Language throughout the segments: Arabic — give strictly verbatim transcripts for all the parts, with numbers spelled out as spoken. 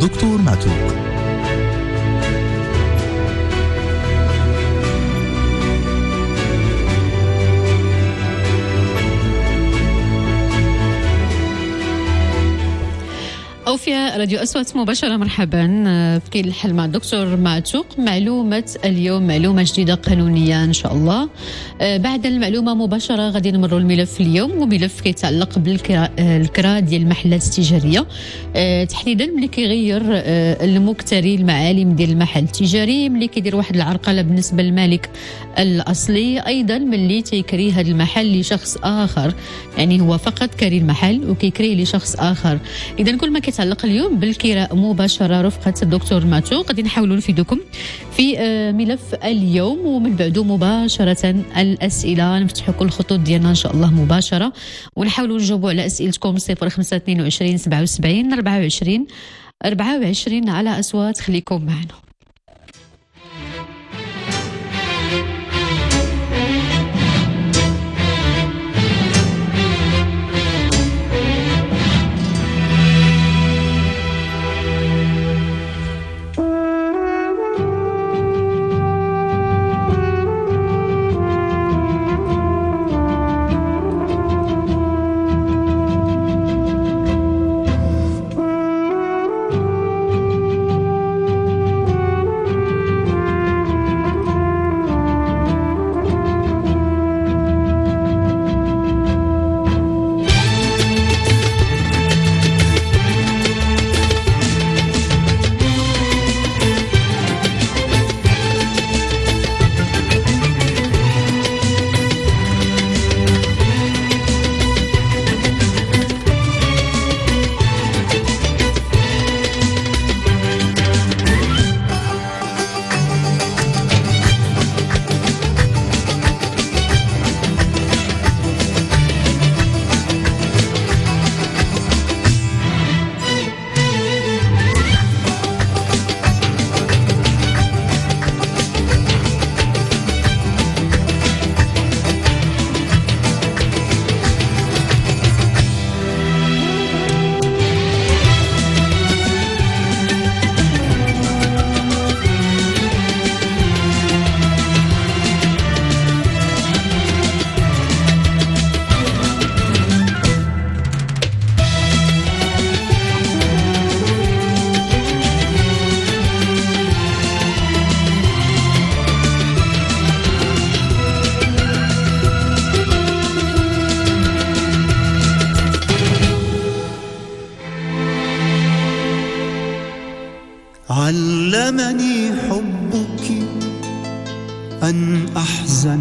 دكتور معتوق. أو في راديو أصوات مباشرة. مرحبا في كاين الحل مع الدكتور معتوق. معلومة اليوم معلومة جديدة قانونية إن شاء الله. بعد المعلومة مباشرة غادي نمروا الملف اليوم، وملف كيتعلق بالكرا ديال المحلات التجارية، تحديدا ملي كيغير المكتري المعالم ديال المحل التجاري، ملي كيدير واحد العرقلة بالنسبة للمالك الأصلي، أيضا ملي تيكري هذا المحل لشخص آخر، يعني هو فقط كاري المحل وكيكريه لشخص آخر. إذا كل ما كيتعلق اليوم بالكراء مباشرة رفقة الدكتور معتوق غادي نحاولوا نفيدكم في ملف اليوم، ومن بعده مباشرة الأسئلة نفتحوا كل الخطوط ديالنا إن شاء الله مباشرة، ونحاولوا نجاوبوا على أسئلتكم. صفر خمسة اثنين وعشرين سبعة وسبعين أربعة وعشرين أربعة وعشرين على أصوات. خليكم معنا. علمني حبك أن أحزن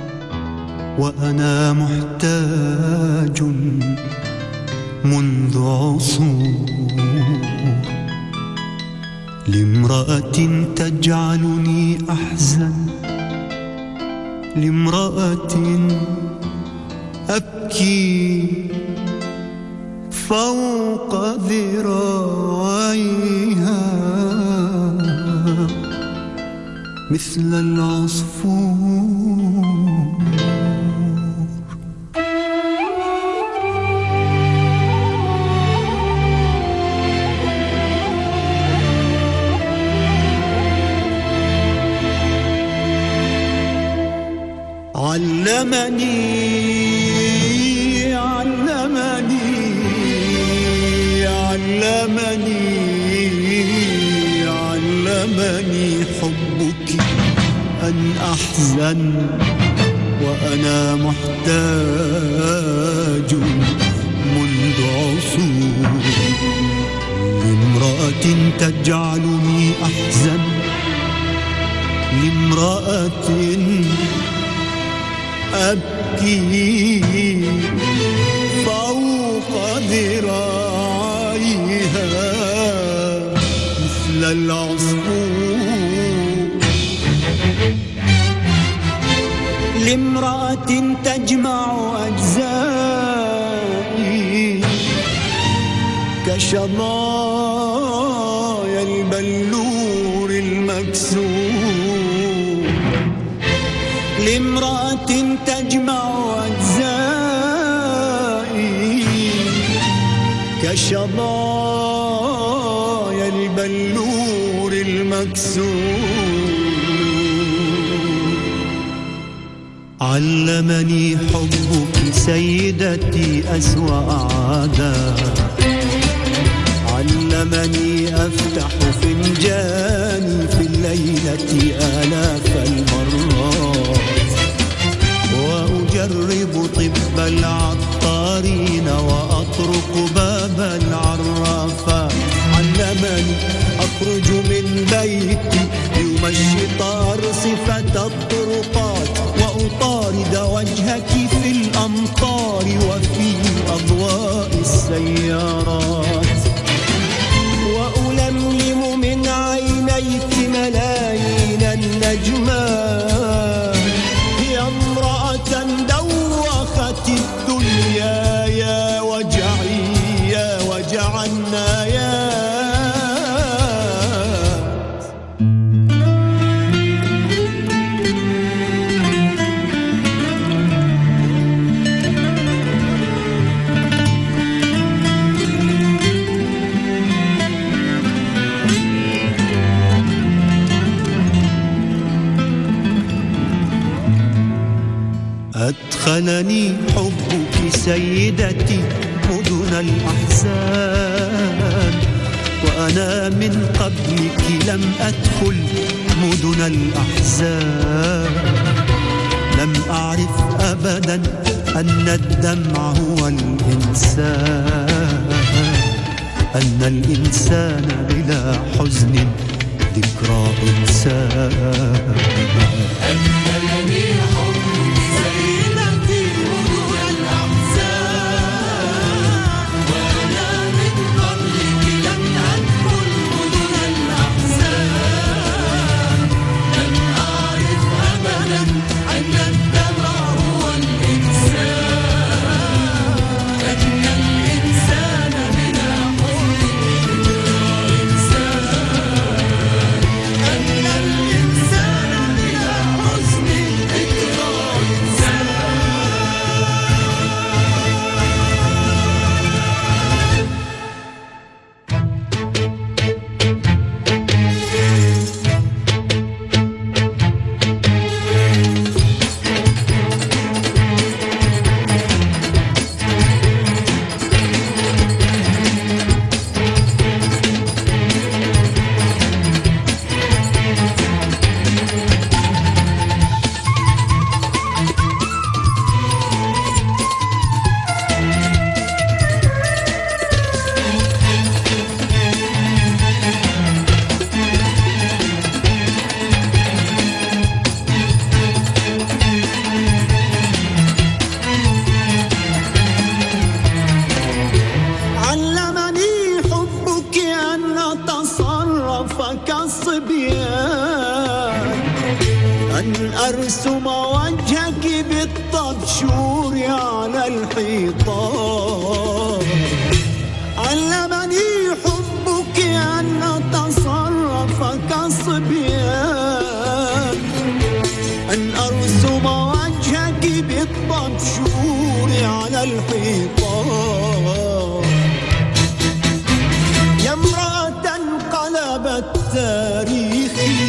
وأنا محتاج منذ عصور لامرأة تجعلني أحزن، لامرأة أبكي فوق ذراعيها مثل العصفور. علمني علمني علمني علمني حبك أن أحزن وأنا محتاج منذ عصور لامرأة تجعلني أحزن، لامرأة أبكي فوق ذراعيها مثل العصفور، لامرأة تجمع أجزائي كشظايا البلور المكسور، لامرأة تجمع أجزائي كشظايا البلور والنور المكسور. علمني حبك سيدتي أسوأ عادة، علمني أفتح فنجاني في الليلة آلاف المرات، وأجرب طب العطارين وأطرق باب العرافات. علمني أخرج من بيتي يوم الشطار صفة الطرقات، وأطارد وجهك في الأمطار وفي أضواء السيارات، وألملم من عينيك ملايين النجمات. يا امرأة دوخت الدنيا يا وجعي يا وجع النايات. أدخلني حبك سيدتي مدن الأحزان، وأنا من قبلك لم أدخل مدن الأحزان. لم أعرف أبدا أن الدمع هو الإنسان، أن الإنسان بلا حزن ذكرى إنسان. أدخلني حبك سيدتي مدن الأحزان، وأنا من قبلك لم أدخل مدن الأحزان. لم أعرف أبدا أن الدمع هو الإنسان، أن الإنسان بلا حزن ذكرى إنسان، أن الإنسان بلا حزن ذكرى إنسان. علمني حبك أن أتصرف كالصبيان، أن أرسم وجهك بالطبشور على الحيطان. علمني حبك أن أتصرف كالصبيان، أن أرسم وجهك بالطبشور على الحيطان. يا امرأة انقلبت تاريخي،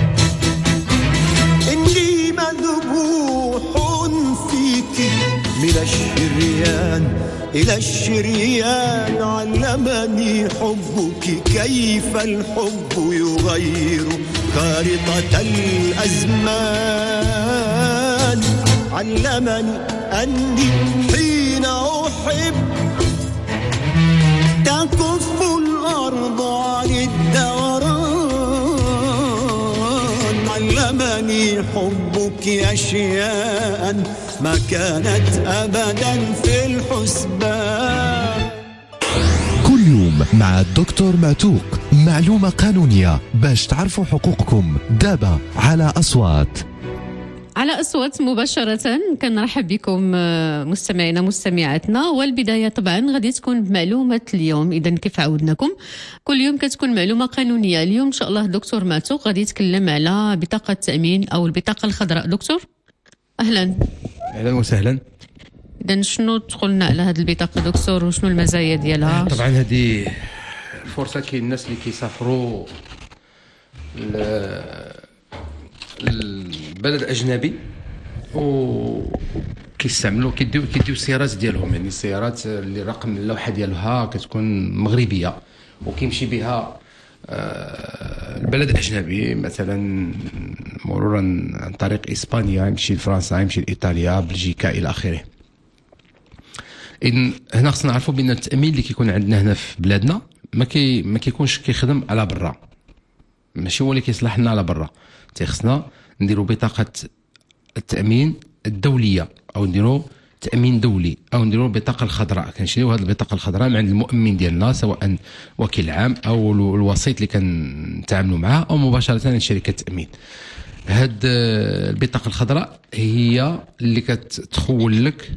إني مذبوح فيك من الشريان إلى الشريان. علمني حبك كيف الحب يغير خارطة الأزمان. علمني أني حين أحب تكف الأرض عن الدوران. علمني حبك أشياء ما كانت أبدا في الحسبان. كل يوم مع الدكتور معتوق معلومة قانونية باش تعرفوا حقوقكم. دابا على أصوات على أصوات مباشرة. كنرحب بكم مستمعينا مستمعاتنا، والبداية طبعا غادي تكون بمعلومة اليوم. إذا كيف عودناكم كل يوم كتكون معلومة قانونية. اليوم إن شاء الله دكتور معتوق غادي يتكلم على بطاقة التأمين أو البطاقة الخضراء. دكتور أهلا. أهلا وسهلا. إذا شنو تقولنا على هذه البطاقة دكتور وشنو المزايا ديالها؟ طبعا هذه فرصه كاين الناس اللي كيسافروا البلد اجنبي و كيستعملوا كيديو كيديو السيارات ديالهم، يعني السيارات اللي رقم اللوحه ديالها كتكون مغربيه وكيمشي بها البلد اجنبي، مثلا مرورا عن طريق اسبانيا يمشي لفرنسا، يمشي لايطاليا، بلجيكا الى اخره. اذن هنا خصنا نعرفوا بان التامين اللي كيكون عندنا هنا في بلادنا ما كي ما كيكونش كيخدم على برا، ماشي هو اللي كيصلح لنا على برا. تيخصنا نديروا بطاقه التامين الدوليه او نديروا تامين دولي او نديروا البطاقه الخضراء. كنشريو هذه البطاقه الخضراء من عند المؤمن ديالنا، سواء وكيل عام او الوسيط اللي كنتعاملوا معاه او مباشره عند شركه التامين. هاد البطاقه الخضراء هي اللي كتخول لك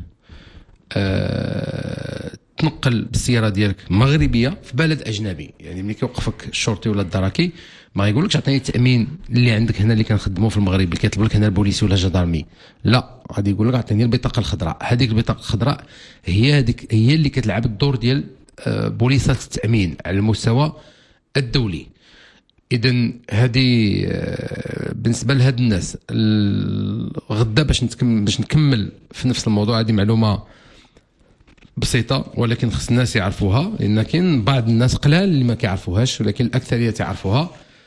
أه تنقل بالسياره ديالك مغربيه في بلد اجنبي. يعني ملي كيوقفك الشرطي ولا الدراكي ما يقولكش عطيني التامين اللي عندك هنا اللي كنخدموا في المغرب اللي كيطلب لك هنا البوليسي ولا الجدارمي، لا، غادي يقول لك عطيني البطاقه الخضراء. هذيك البطاقه الخضراء هي هذيك هي اللي كتلعب الدور ديال بوليصات التامين على المستوى الدولي. اذا هذه بالنسبه لهاد الناس. غدا باش نتكمل باش نكمل في نفس الموضوع، هذه معلومه بسيطه ولكن خص الناس يعرفوها، لان كاين بعض الناس قلال اللي ما كيعرفوهاش ولكن الاكثريه تعرفوها.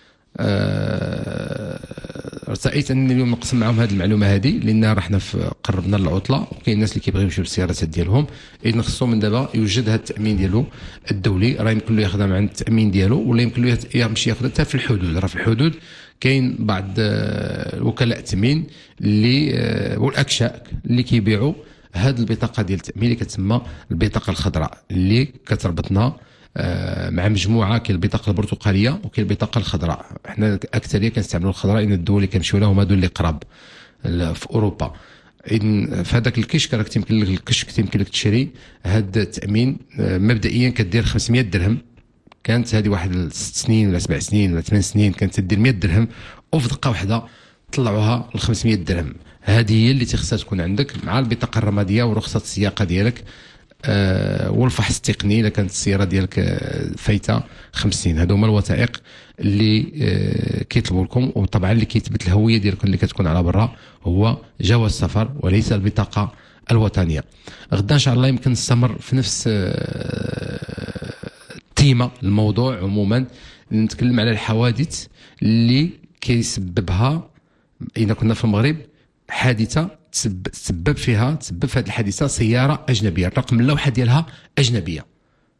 ارتأيت انني اليوم نقسم معهم هذه المعلومه هذه، لان راه حنا قربنا للعطله وكاين الناس اللي كيبغيو يمشيو بالسيارات ديالهم. اذا خصهم من دابا يوجد هذا التامين ديالو الدولي، راه يمكن له يخدم عند التامين ديالو ولا يمكن له يمشي ياخذ حتى في الحدود. راه في الحدود كاين بعض وكلاء التامين اللي والاكشاك اللي كيبيعوا هذه البطاقه ديال التامين اللي كتسمى البطاقه الخضراء، اللي كتربطنا مع مجموعه. كاين البطاقه البرتقاليه وكاين البطاقه الخضراء. حنا الاكثريه كنستعملوا الخضراء لان الدول اللي كنمشيو لهم هادو اللي قراب في اوروبا. اذن في هذاك الكشك راك يمكن لك الكشك يمكن لك تشري هذا التامين مبدئيا كدير خمسمية درهم. كانت هذه واحد ست سنين ولا سبع سنين ولا ثمان سنين كانت تدير مية درهم، وفي دقه واحده طلعوها ل خمسمية درهم. هذه هي اللي تخصها تكون عندك مع البطاقه الرماديه ورخصه السياقه ديالك أه والفحص التقني اذا كانت السياره ديالك فايته خمس سنين. هادو هما الوثائق اللي أه كيطلبوا لكم، وطبعا اللي كيثبت الهويه ديالكم اللي كتكون على برا هو جواز السفر وليس البطاقه الوطنيه. غدا ان شاء الله يمكن نستمر في نفس أه التيمه الموضوع عموما، نتكلم على الحوادث اللي كيسببها اذا كنا في المغرب حادثه تسبب فيها تسبب في هذه الحادثه سياره اجنبيه، الرقم اللوحه ديالها اجنبيه،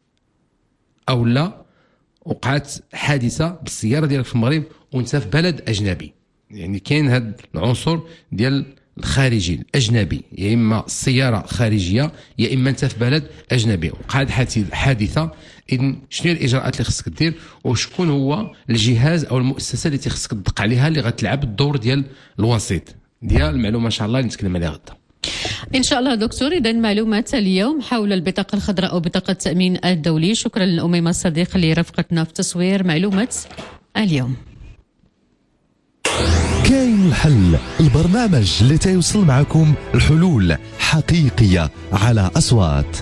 او لا وقعت حادثه بالسياره ديالك في المغرب وانت في بلد اجنبي. يعني كاين هذا العنصر ديال الخارجي الاجنبي، يا اما السياره خارجيه يا اما انت في بلد اجنبي وقعت حادثه. اذن شنو هي الاجراءات اللي خصك دير وشكون هو الجهاز او المؤسسه اللي خصك تدق عليها اللي غتلعب الدور ديال الوسيط ديال المعلومه ان شاء الله اللي نتكلم عليها غدا ان شاء الله دكتور. اذا معلومات اليوم حول البطاقه الخضراء او بطاقه التامين الدولي. شكرا للاميمه الصديق اللي رافقتنا في تصوير معلومه اليوم. كاين الحل، البرنامج اللي تيوصل معكم الحلول حقيقيه على اصوات.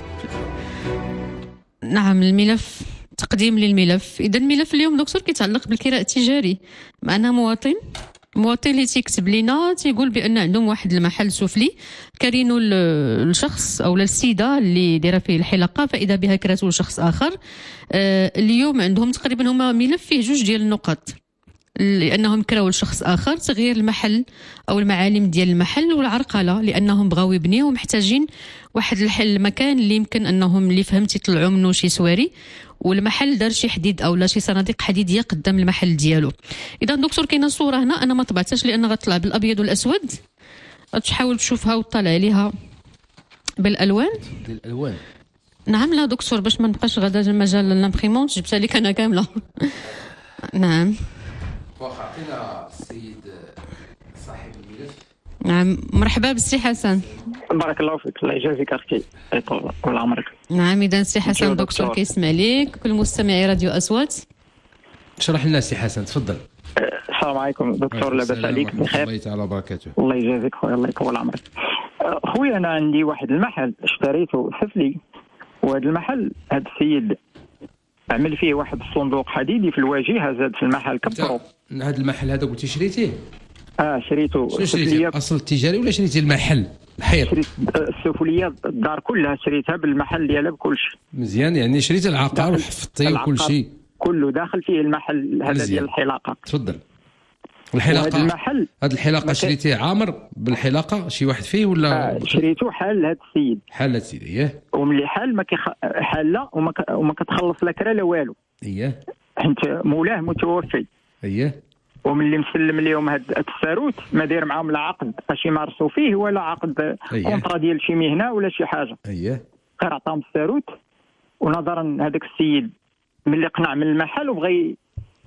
نعم، الملف تقديم للملف. اذا الملف اليوم دكتور كيتعلق بالكراء التجاري. معنا مواطن مواطن اللي تيكتب لنا تيقول بان عندهم واحد المحل سفلي كارينو الشخص او السيده اللي دايره فيه الحلقه، فاذا بها كراتو لشخص اخر. آه اليوم عندهم تقريبا هما ملف فيه جوج ديال النقط، لانهم كراو لشخص اخر تغيير المحل او المعالم ديال المحل والعرقله، لانهم بغاو يبنيو ومحتاجين واحد الحل المكان اللي يمكن انهم اللي فهمتي يطلعوا منه شي سواري، والمحل دار شي حديد او لا شي صناديق حديديه قدام المحل ديالو. اذا دكتور كاينه صوره هنا انا ما طبعتهاش لان غتطلع بالابيض والاسود، تحاول تشوفها وتطلع عليها بالالوان الالوان. نعم لا دكتور باش ما نبقاش غدا مجال لامبريمونت جبتها لك انا كامله. نعم واخا عطينا السيد صاحب الملف. نعم مرحبا بالسي حسن. بارك الله فيك، الله يجازيك اختي طول عمرك. نعم اذا سي حسن دكتور كيسمع ليك كل مستمعي راديو اصوات. شرح لنا سي حسن تفضل. السلام عليكم دكتور، لاباس عليك؟ بخير الله تعالى وبركاته. الله يجازيك خويا، الله يطول عمرك. خويا انا عندي واحد المحل اشتريته سفلي، وهذا المحل هذا السيد عمل فيه واحد الصندوق حديدي في الواجهه، زاد في المحل كبروا. هذا المحل هذا قلتي شريتيه؟ اه شريته. شنو شريتي؟ الاصل التجاري ولا شريتي المحل الحيط؟ شريت السفليه الدار كلها شريتها بالمحل ديالها بكل شيء. مزيان، يعني شريتي العقار وحفظتيه وكل شيء كله داخل فيه المحل هذا ديال الحلاقه. تفضل. الحلاقه هذا المحل هذا الحلاقه شريتيه عامر بالحلاقه شي واحد فيه ولا؟ آه شريته حال هذا السيد. حال هذا السيد اييه. وملي حال ما كيخ... حاله وما ك... وما كتخلص لا كرا لا والو. اييه. حيت مولاه متوفي. اييه. وملي مسلم اليوم هاد التساروت ما داير معاهم لا عقد باش يمارسوا فيه ولا عقد كونطرا ديال شي مهنه ولا شي حاجه. اييه. غير عطاهم التساروت. ونظرا هذاك السيد ملي قنع من المحل وبغى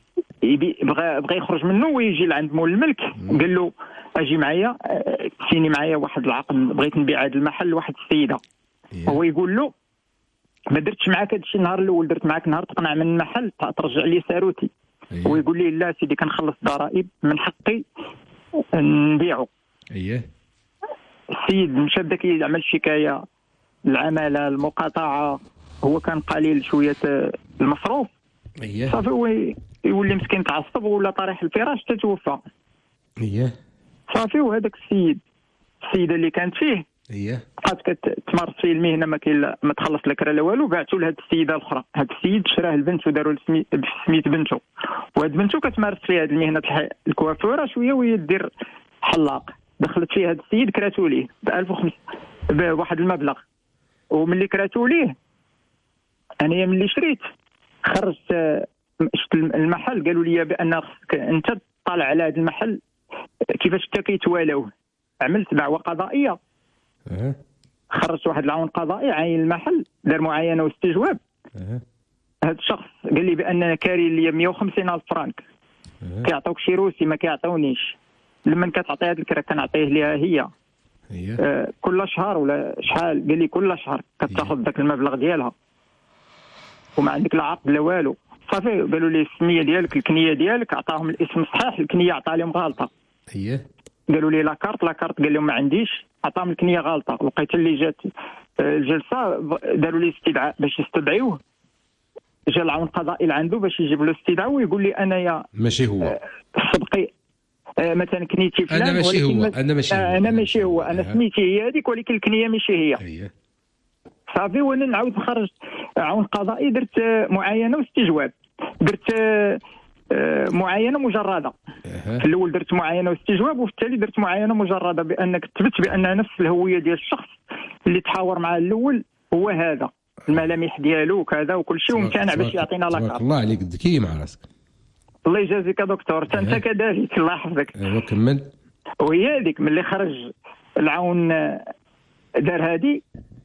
يبي بغى بغى يخرج منه ويجي لعند مول الملك، قال له اجي معايا فيني معايا واحد العقد، بغيت نبيع هذا المحل لواحد السيده. إيه. هو يقول له ما درتش معاك هذا الشيء النهار الاول، درت معاك نهار تقنع من المحل ترجع لي ساروتي. إيه. هو يقول لي لا سيدي كنخلص ضرائب من حقي نبيعه. اييه. السيد مشى بدا كيعمل شكايه العماله المقاطعه، هو كان قليل شويه المصروف. اييه. صافي هو يولي مسكين تعصب ولا طريح الفراش تتوفى. اييه. صافي وهذاك السيد السيده اللي كانت فيه اييه بقات كتمارس فيه المهنه ما كاين ما تخلص لا كرا لا والو، بعثوا لهاد السيده الاخرى. هاد السيد شراه البنت وداروا سميت بنته، وهاد بنته كتمارس فيها هاد المهنه الكوافوره شويه وهي دير حلاق. دخلت فيه هاد السيد كراتو ليه ب ألف وخمسمية بواحد المبلغ. وملي كراتو ليه انا ملي شريت خرجت شفت المحل قالوا لي بان خصك انت تطلع على هذا المحل كيفاش حتى كيتوالاوه. عملت دعوه قضائيه. أه. خرجت واحد العون قضائي عين المحل، دار معاينه واستجواب. أه. هذا الشخص قال لي بان كاري لي مية وخمسين ألف فرانك. أه. كيعطوك شي روسي ما كيعطونيش. لما كتعطي هذه الكرا كنعطيه ليها هي. هي آه كل شهر ولا شحال؟ قال لي كل شهر كتاخذ ذاك المبلغ ديالها وما عندك لا عقد لا والو. صافي قالوا لي السميه ديالك الكنيه ديالك، عطاهم الاسم الصحيح، الكنيه عطا لهم غلطه. هي قالوا لي لاكارت لاكارت قال لهم ما عنديش، عطاهم الكنيه غلطه. لقيت اللي جات الجلسه داروا لي استدعاء باش يستدعيوه. جا العون القضائي لعنده باش يجيب له استدعاء ويقول لي انايا ماشي هو سبقي آه مثلا كنيتي فلان انا ماشي هو انا ماشي هو انا ماشي هو انا سميتي هي هذيك ولكن الكنيه ماشي هي. هي صافي وانا نعاود نخرج عون قضائي، درت معاينه واستجواب. درت معاينه مجرده. في الاول درت معاينه واستجواب، وفي التالي درت معاينه مجرده بانك تثبت بان نفس الهويه ديال الشخص اللي تحاور معاه الاول هو هذا، الملامح ديالو وكذا وكل شيء، وممتنع باش يعطينا لاكارت. تبارك الله عليك ذكي مع راسك. الله يجازيك دكتور، حتى انت كذلك الله يحفظك. ايوا كمل. وهي هذيك ملي خرج العون دار هذه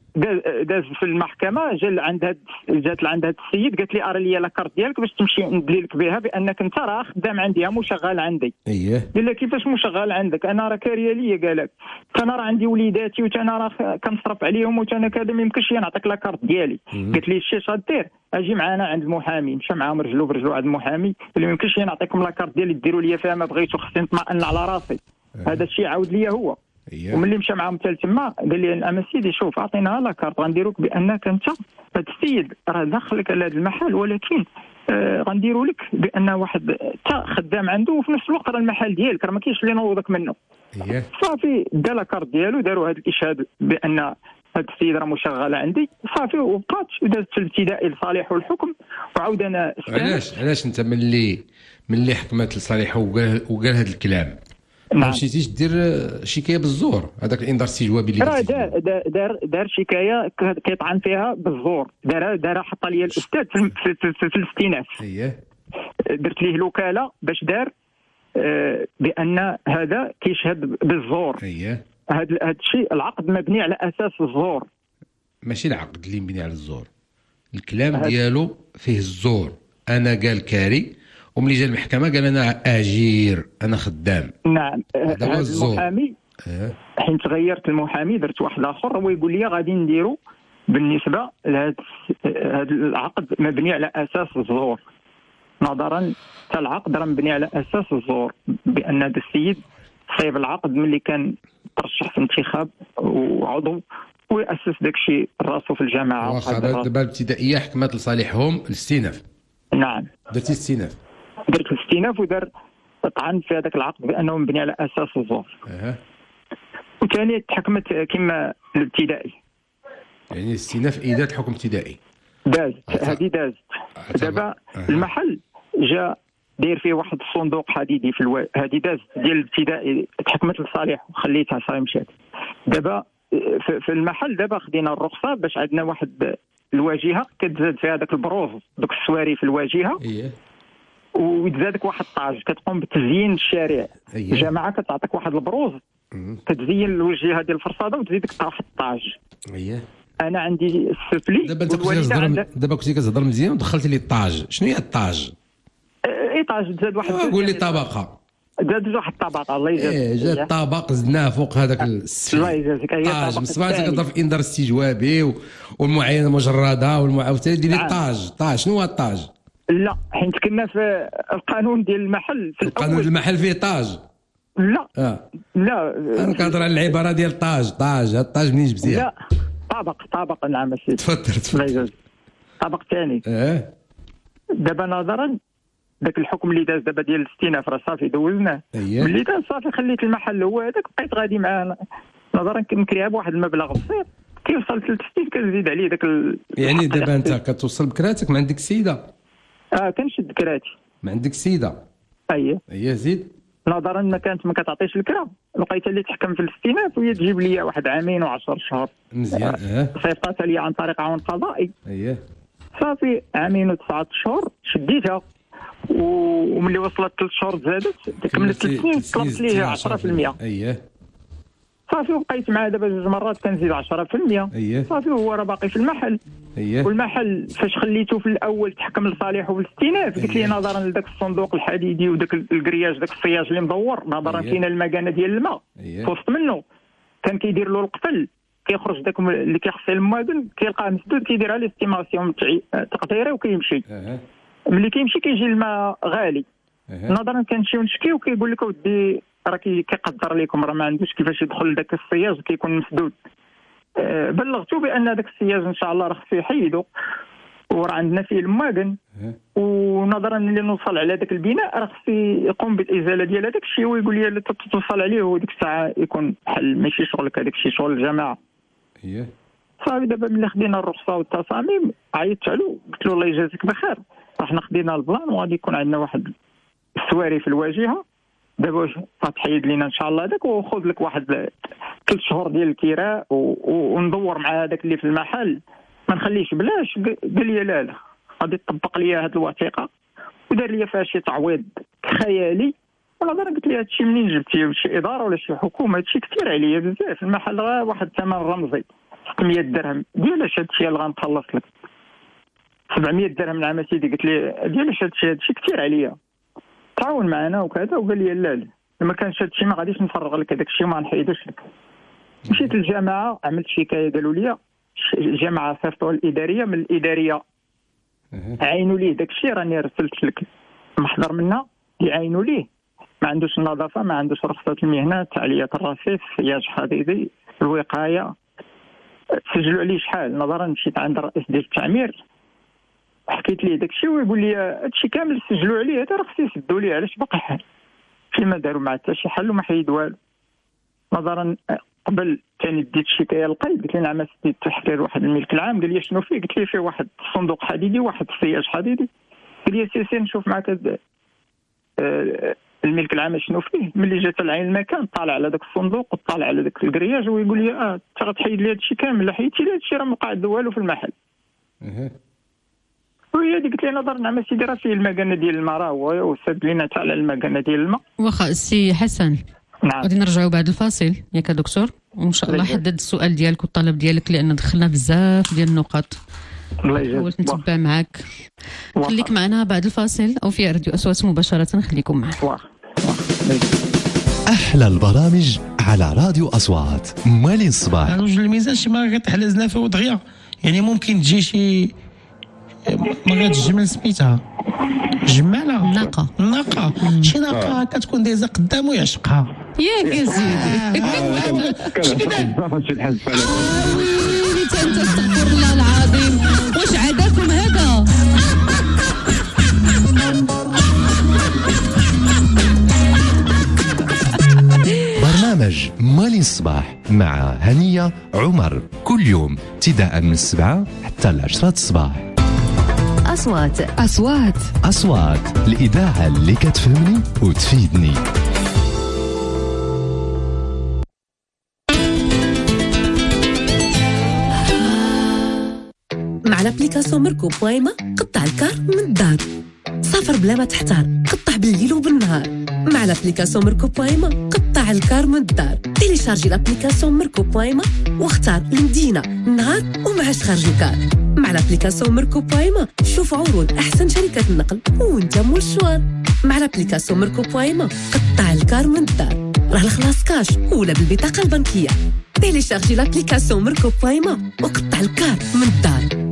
داز في المحكمه، جا عند هاد جات لعند هاد السيد قالت لي ارى لي لاكارت ديالك باش تمشي ندليلك بها بانك انت راه خدام عندي مشغل عندي. اييه قال لي كيفاش مشغل عندك؟ انا راه كاريه ليا. قال لك انا راه عندي وليداتي وانا راه كنصرف عليهم وانا كذا، ما يمكنش نعطيك لاكارت ديالي. قالت لي الشيش غدير اجي معنا عند المحامي. مشى معاهم رجلو برجلو عند المحامي، قال لي ما يمكنش نعطيكم لاكارت ديالي ديروا لي فيها ما بغيتو، خصني نطمئن على راسي. هذا الشيء عاود ليا هو. إيه. وملي مشى معاهم حتى تما قال لي اما سيدي شوف عطيناها لاكارت غنديروك بانك انت هذا السيد راه دخلك على هذا المحل، ولكن آه غنديروا لك بان واحد انت خدام عنده وفي نفس الوقت راه المحل ديالك راه ما كاينش اللي نوضك منه. إيه. صافي دا لاكارت ديالو، داروا هذا الاشهاد بان هذا السيد راه مشغل عندي. صافي وبقات ودازت في الابتدائي لصالح الحكم وعاود انا. علاش علاش انت ملي ملي حكمت لصالحه وقال وقال هذا الكلام ما مشيتيش دير شكايه بالزور؟ هذاك الانذار استجوابي اللي راه دار دار دار شكايه كيطعن فيها بالزور. دار دار حط لي الاستاذ في, في, في, في, في الاستئناف. اييه درت ليه الوكاله باش دار آه بان هذا كيشهد بالزور. اييه هذا هذا الشيء العقد مبني على اساس الزور، ماشي العقد اللي مبني على الزور. الكلام ديالو فيه الزور. انا قال كاري وملي جا المحكمه قال انا اجير انا خدام. نعم هذا هو الزور. المحامي أه. حين تغيرت المحامي درت واحد اخر هو يقول لي غادي نديرو بالنسبه لهذا هذا العقد مبني على اساس الزور، نظرا حتى العقد راه مبني على اساس الزور بان هذا السيد صايب العقد ملي كان ترشح في انتخاب وعضو ويأسس داك الشيء راسو في الجماعه. واخا دابا الابتدائيه حكمت لصالحهم الاستئناف. نعم درتي الاستئناف. درت الاستئناف ودار طعن في هذاك العقد بانه مبني على اساس الزور. اها وثاني تحكمت كما الابتدائي، يعني الاستئناف ايداد حكم ابتدائي دازت هذه دازت. دابا المحل جا داير فيه واحد الصندوق حديدي في الوا... هذه دازت ديال الابتدائي تحكمت لصالح وخليتها صاي مشات. دابا في المحل دابا خدينا الرخصه باش عندنا واحد الواجهه كتزاد فيها داك البروز دوك السواري في الواجهه. اييه ويتزادك واحد الطاج كتقوم بتزيين الشارع. أيه. الجماعه كتعطيك واحد البروز كتزين الوجهه ديال الفرصاده وتزيدك واحد الطاج. اييه انا عندي السفلي. دابا انت كنتي كتهضر دابا كنتي كتهضر مزيان ودخلتي لي الطاج. شنو هي الطاج؟ اي طاج تزاد واحد. قول لي طبقه. زاد واحد الطبقه الله يجازيك. ايه جا الطبق زدناه فوق هذاك السفلي. الله يجازيك. هي طاج مسبقا كتهضر في انذار استجوابي والمعاينه المجرده والمعاوته ديال الطاج. طاج شنو هو الطاج؟ لا حيت كنا في القانون ديال المحل في القانون ديال المحل فيه طاج. لا اه لا انا كنهضر على العباره ديال الطاج. طاج هاد الطاج منين جبتيها؟ لا طبق طبق نعم سيدي. تفضل تفضل. طبق ثاني. اه دابا نظرا داك الحكم اللي داز دابا ديال الاستئناف راه صافي دوزناه. أيه. ملي داز صافي خليت المحل هو هذاك بقيت غادي معاه نظرا كنكريها بواحد المبلغ بسيط كيوصل ثلاث سنين كنزيد عليه داك ال... يعني دابا انت كتوصل بكراتك ما عندك السيده. اه كنشد كراتي ما عندك السيده. اييه اييه زيد. نظرا ما كانت ما كتعطيش الكرا لقيتها اللي تحكم في الاستئناف وهي تجيب لي واحد عامين وعشر شهور. مزيان. اه صيفطتها لي عن طريق عون قضائي. اييه صافي عامين وتسعة شهور شديتها وملي وصلت ثلاث شهور زادت كملت ثلاث سنين طلبت ليه عشرة بالمئة. اييه صافي وبقيت معاه دابا جوج مرات كنزيد عشرة بالمئة. اييه صافي وهو راه باقي في المحل. اييه والمحل فاش خليته في الاول تحكم لصالحه في الاستئناف قلت لي نظرا لذاك الصندوق الحديدي وداك الكرياج داك الصياج اللي مدور نظرا كاينه المكانه ديال الماء في وسط منه كان كيدير له القفل كيخرج داك اللي كيخص المواطن كيلقاه مسدود كيديرها لي استيماسيون تقديري وكيمشي. أه. ملي كيمشي كيجي الماء غالي. أه. نظرا كنمشيو نشكيو كيقول لك اودي راه كيقدر لكم راه ما عندوش كيفاش يدخل لذاك الصياج كيكون مسدود. أه بلغتو بان داك الصياج ان شاء الله راه خصو يحيدو وراه عندنا فيه المواطن. أه. ونظرا ملي نوصل على داك البناء راه خصو يقوم بالازاله ديال هذاك الشيء ويقول لي لا توصل عليه وديك الساعه يكون بحال ماشي شغلك هذاك الشيء شغل الجماعه. اييه صافي دابا ملي خدينا الرخصه والتصاميم عيطت عليه قلت له الله يجازيك بخير رحنا خدينا البلان وغادي يكون عندنا واحد السواري في الواجهه دابا غتحيد لينا ان شاء الله هذاك وخذ لك واحد ثلاث شهور ديال الكراء وندور مع هذاك اللي في المحل ما نخليش بلاش. قال لي لا لا غادي تطبق لي هذه الوثيقه ودار لي فيها شي تعويض خيالي. انا قلت لي هادشي منين جبتيه شي اداره ولا شي حكومه هادشي كثير عليا بزاف المحل غير واحد الثمن رمزي ستمية درهم ديالاش هادشي اللي غنخلص لك سبعمية درهم نعم سيدي. قلت لي ديالاش هادشي هادشي كثير عليا تعاون معنا وكذا وقال لي لا لا ما كانش هادشي ما غاديش نفرغ لك هذاك الشيء ما نحيدوش لك. مشيت للجامعه عملت شكايه قالوا لي الجامعه صيفطوها الاداريه من الاداريه عينوا ليه داك الشيء راني رسلت لك محضر منها يعينوا ليه ما عندوش النظافه ما عندوش رخصه المهنه تعليه الرصيف صياج حديدي الوقايه سجلوا عليه شحال. نظرا مشيت عند الرئيس ديال التعمير حكيت ليه داك الشيء ويقول لي هادشي كامل سجلوا عليه هذا راه خصو يسدوا ليه علاش باقي حال فيما داروا مع حتى شي حل وما حيد والو. نظرا قبل ثاني ديت الشكايه للقيد قلت له نعم سديت تحرير واحد الملك العام قال لي شنو فيه قلت له فيه واحد صندوق حديدي واحد الصياج حديدي قال لي سي سي نشوف معك أه الملك العام شنو فيه. ملي جات العين المكان طالع على داك الصندوق وطالع على داك الكرياج ويقول لي اه انت غتحيد لي هادشي كامل. حيدتي لي هادشي راه ما قاعد والو في المحل. اها وهي ديك قلت لي نظر نعم سيدي راه فيه المكانه ديال الماء راه هو وسد لينا حتى على المكانه ديال الماء. واخا سي حسن نعم غادي نرجعوا بعد الفاصل ياك دكتور وان شاء الله حدد السؤال ديالك والطلب ديالك لان دخلنا بزاف ديال النقاط. الله يجزاك. حاولت نتبع معك خليك معنا بعد الفاصل او في راديو أصوات مباشره خليكم معنا. واخا أحلى البرامج على راديو أصوات مالي الصباح. جوج الميزان شي مرة كتحلزنا فيه ودغيا يعني ممكن تجي شي مرات الجمل سميتها جمالة ناقة ناقة شي ناقة كتكون دايزة قدامو يعشقها ياك يا سيدي. الموت، استغفر الله العظيم، واش عداكم هذا؟ برنامج مالي الصباح مع هنية عمر كل يوم ابتداء من السبعة حتى العشرة الصباح. أصوات أصوات أصوات الإذاعة اللي كتفهمني وتفيدني. مع لابليكاسيون ميركو بوايما قطع الكار من الدار، سافر بلا ما تحتار، قطع بالليل وبالنهار. مع لابليكاسيون ميركو بوايما قطع الكار من الدار. تيليشارجي لابليكاسيون ميركو بوايما واختار المدينة، النهار ومعاش خارج الكار. مع لابليكاسيون ميركو بوايما شوف عروض أحسن شركات النقل وانت مول الشوار. مع لابليكاسيون ميركو بوايما قطع الكار من الدار، راه الخلاص كاش ولا بالبطاقة البنكية. تيليشارجي لابليكاسيون ميركو بوايما وقطع الكار من الدار.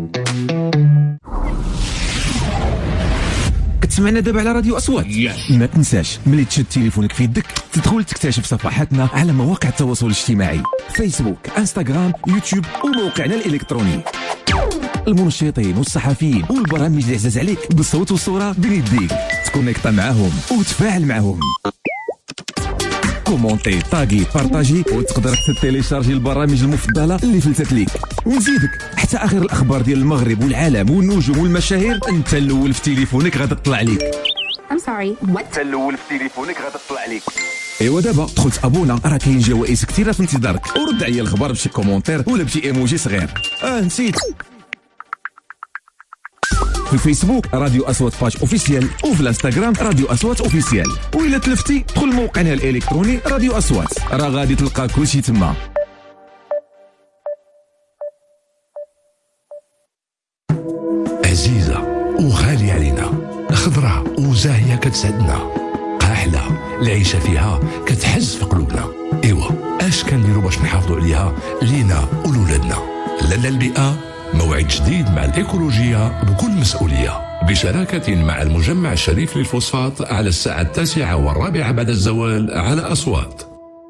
كتسمعنا دابا على راديو أصوات. yes. ما تنساش ملي تشد تليفونك في يدك تدخل تكتشف صفحاتنا على مواقع التواصل الاجتماعي، فيسبوك، انستغرام، يوتيوب وموقعنا الإلكتروني. المنشطين والصحفيين والبرامج اللي عزاز عليك بالصوت والصورة بين يديك، تكونيكطا معاهم وتفاعل معاهم. كومونتي، طاغي، بارطاجي، وتقدر تيليشارجي البرامج المفضله اللي فلتت ليك. ونزيدك حتى اخر الاخبار ديال المغرب والعالم والنجوم والمشاهير انت الاول في تليفونك غادا تطلع ليك. I'm sorry what؟ انت الاول في تليفونك غادا تطلع ليك. ايوا دابا دخلت ابونا، راه كاين جوائز كثيره في انتظارك، ورد عليا الخبر بشي كومونتير ولا بشي ايموجي صغير. اه نسيت، في الفيسبوك راديو أصوات باج اوفيسيال، وفي الانستغرام راديو أصوات اوفيسيال، وإلا تلفتي دخل موقعنا الإلكتروني راديو أصوات، راه غادي تلقى كلشي تما. عزيزة وغالية علينا، خضراء وزاهية كتسعدنا، قاحلة العيشة فيها كتحز في قلوبنا. إيوا اش كنديروا باش نحافظوا عليها لينا ولولادنا؟ لالا البيئة موعد جديد مع الإيكولوجية بكل مسؤولية، بشراكة مع المجمع الشريف للفوسفات على الساعة التاسعة والرابعة بعد الزوال على أصوات.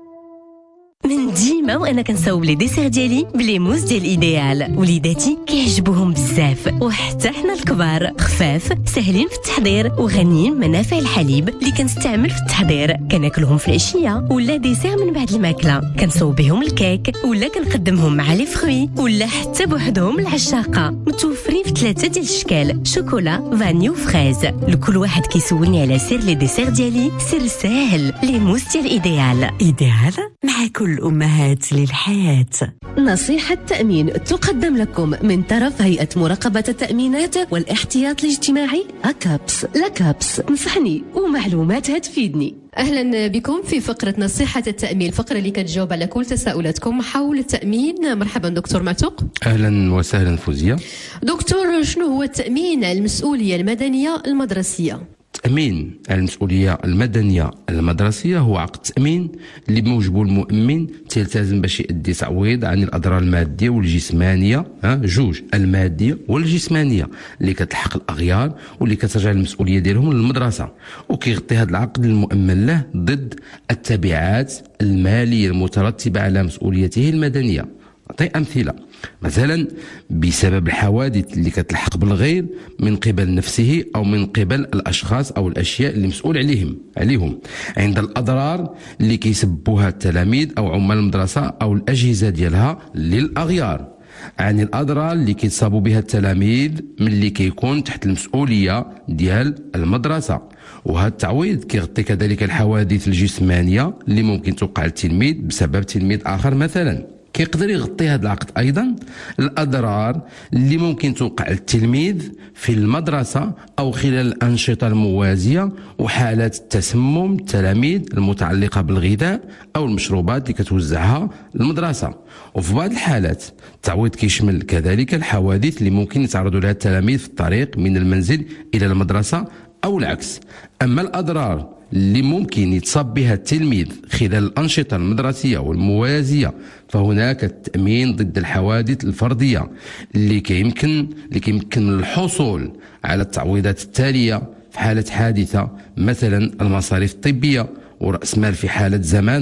من ديما وانا كنصاوب لي ديسير ديالي بلي موس ديال ايديال، وليداتي كيعجبوهم بزاف، وحتى حنا الكبار خفاف ساهلين في التحضير وغنيين منافع الحليب اللي كنستعمل في التحضير. كناكلهم في العشيه ولا ديسير من بعد الماكله، كنصاوب بهم الكيك ولا كنقدمهم مع لي فروي ولا حتى بوحدهم العشاقه. متوفرين في ثلاثه ديال الاشكال، شوكولا، فاني وفريز. لكل واحد كيسولني على سر لي ديسير ديالي، سر ساهل، لي موس ديال ايديال. ايديال مع كل الأمهات للحياة. نصيحة تأمين تقدم لكم من طرف هيئة مراقبة التأمينات والاحتياط الاجتماعي أكابس. لكابس نصحني ومعلومات هتفيدني. أهلا بكم في فقرة نصيحة التأمين، الفقرة اللي كتجاوب على كل تساؤلاتكم حول التأمين. مرحبا دكتور معتوق. أهلا وسهلا فوزية. دكتور، شنو هو التأمين المسؤولية المدنية المدرسية؟ تأمين المسؤولية المدنية المدرسية هو عقد تأمين اللي بموجبه المؤمن تلتزم باش يؤدي تعويض عن الأضرار المادية والجسمانية، ها جوج، المادية والجسمانية اللي كتلحق الأغيار واللي كترجع المسؤولية ديالهم للمدرسة، وكيغطي هذا العقد المؤمن له ضد التبعات المالية المترتبة على مسؤوليته المدنية. أعطي أمثلة، مثلا بسبب الحوادث اللي كتلحق بالغير من قبل نفسه أو من قبل الأشخاص أو الأشياء اللي مسؤول عليهم عليهم عند الأضرار اللي كيسببوها التلاميذ أو عمال المدرسة أو الأجهزة ديالها للأغيار، عن الأضرار اللي كيتصابوا بها التلاميذ من اللي كيكون تحت المسؤولية ديال المدرسة. وهذا التعويض كيغطي كذلك الحوادث الجسمانية اللي ممكن توقع للتلميذ بسبب تلميذ آخر مثلا. كيقدر يغطي هذا العقد أيضا الأضرار اللي ممكن توقع للتلميذ في المدرسة أو خلال الأنشطة الموازية وحالات التسمم التلاميذ المتعلقة بالغذاء أو المشروبات اللي كتوزعها المدرسة. وفي بعض الحالات التعويض كيشمل كذلك الحوادث اللي ممكن يتعرضوا لها التلاميذ في الطريق من المنزل إلى المدرسة أو العكس. أما الأضرار اللي ممكن يتصاب بها التلميذ خلال الأنشطة المدرسية والموازية فهناك التأمين ضد الحوادث الفردية اللي كيمكن اللي كيمكن الحصول على التعويضات التالية في حالة حادثة، مثلا المصاريف الطبية ورأس مال في حالة زمانة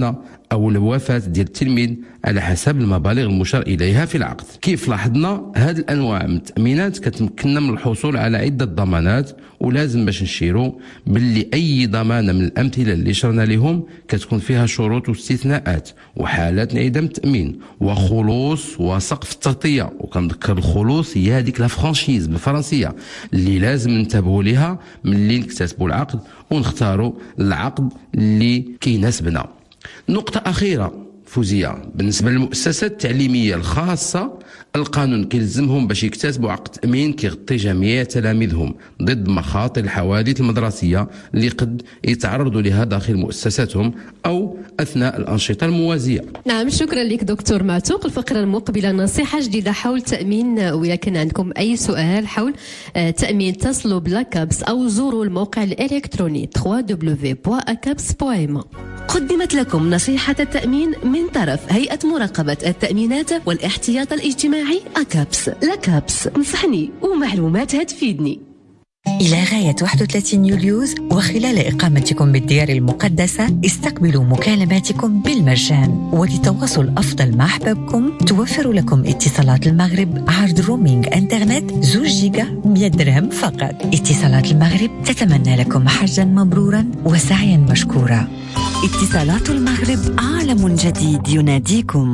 أو الوفاة ديال التلميذ على حسب المبالغ المشار إليها في العقد. كيف لاحظنا هذه الأنواع من التأمينات كتمكننا من الحصول على عدة ضمانات، ولازم باش نشيروا باللي أي ضمانة من الأمثلة اللي شرنا لهم كتكون فيها شروط واستثناءات وحالات انعدام التأمين وخلوص وسقف التغطية. وكنذكر الخلوص هي هذيك لا فرانشيز بالفرنسية اللي لازم ننتبهوا لها ملي نكتسبوا العقد ونختاروا العقد اللي كيناسبنا. نقطة أخيرة فوزية بالنسبة للمؤسسات التعليمية الخاصة، القانون كيلزمهم باش يكتسبوا عقد تأمين كيغطي جميع تلاميذهم ضد مخاطر الحوادث المدرسية اللي قد يتعرضوا لها داخل مؤسساتهم أو أثناء الأنشطة الموازية. نعم، شكرا لك دكتور معتوق. الفقرة المقبلة نصيحة جديدة حول تأمين، وإذا كان عندكم أي سؤال حول تأمين اتصلوا بلاكابس أو زوروا الموقع الإلكتروني دبليو دبليو دبليو بوان أكابس بوان إم. قدمت لكم نصيحة التأمين من طرف هيئة مراقبة التأمينات والاحتياط الاجتماعي أكابس. لاكابس، انصحني ومعلوماتها تفيدني. إلى غاية واحد وثلاثين يوليوز وخلال إقامتكم بالديار المقدسة استقبلوا مكالماتكم بالمجان. ولتواصل أفضل مع أحبابكم توفر لكم اتصالات المغرب عرض رومينج انترنت زوج جيجا مية درهم فقط. اتصالات المغرب تتمنى لكم حجا مبرورا وسعيا مشكورا. اتصالات المغرب، عالم جديد يناديكم.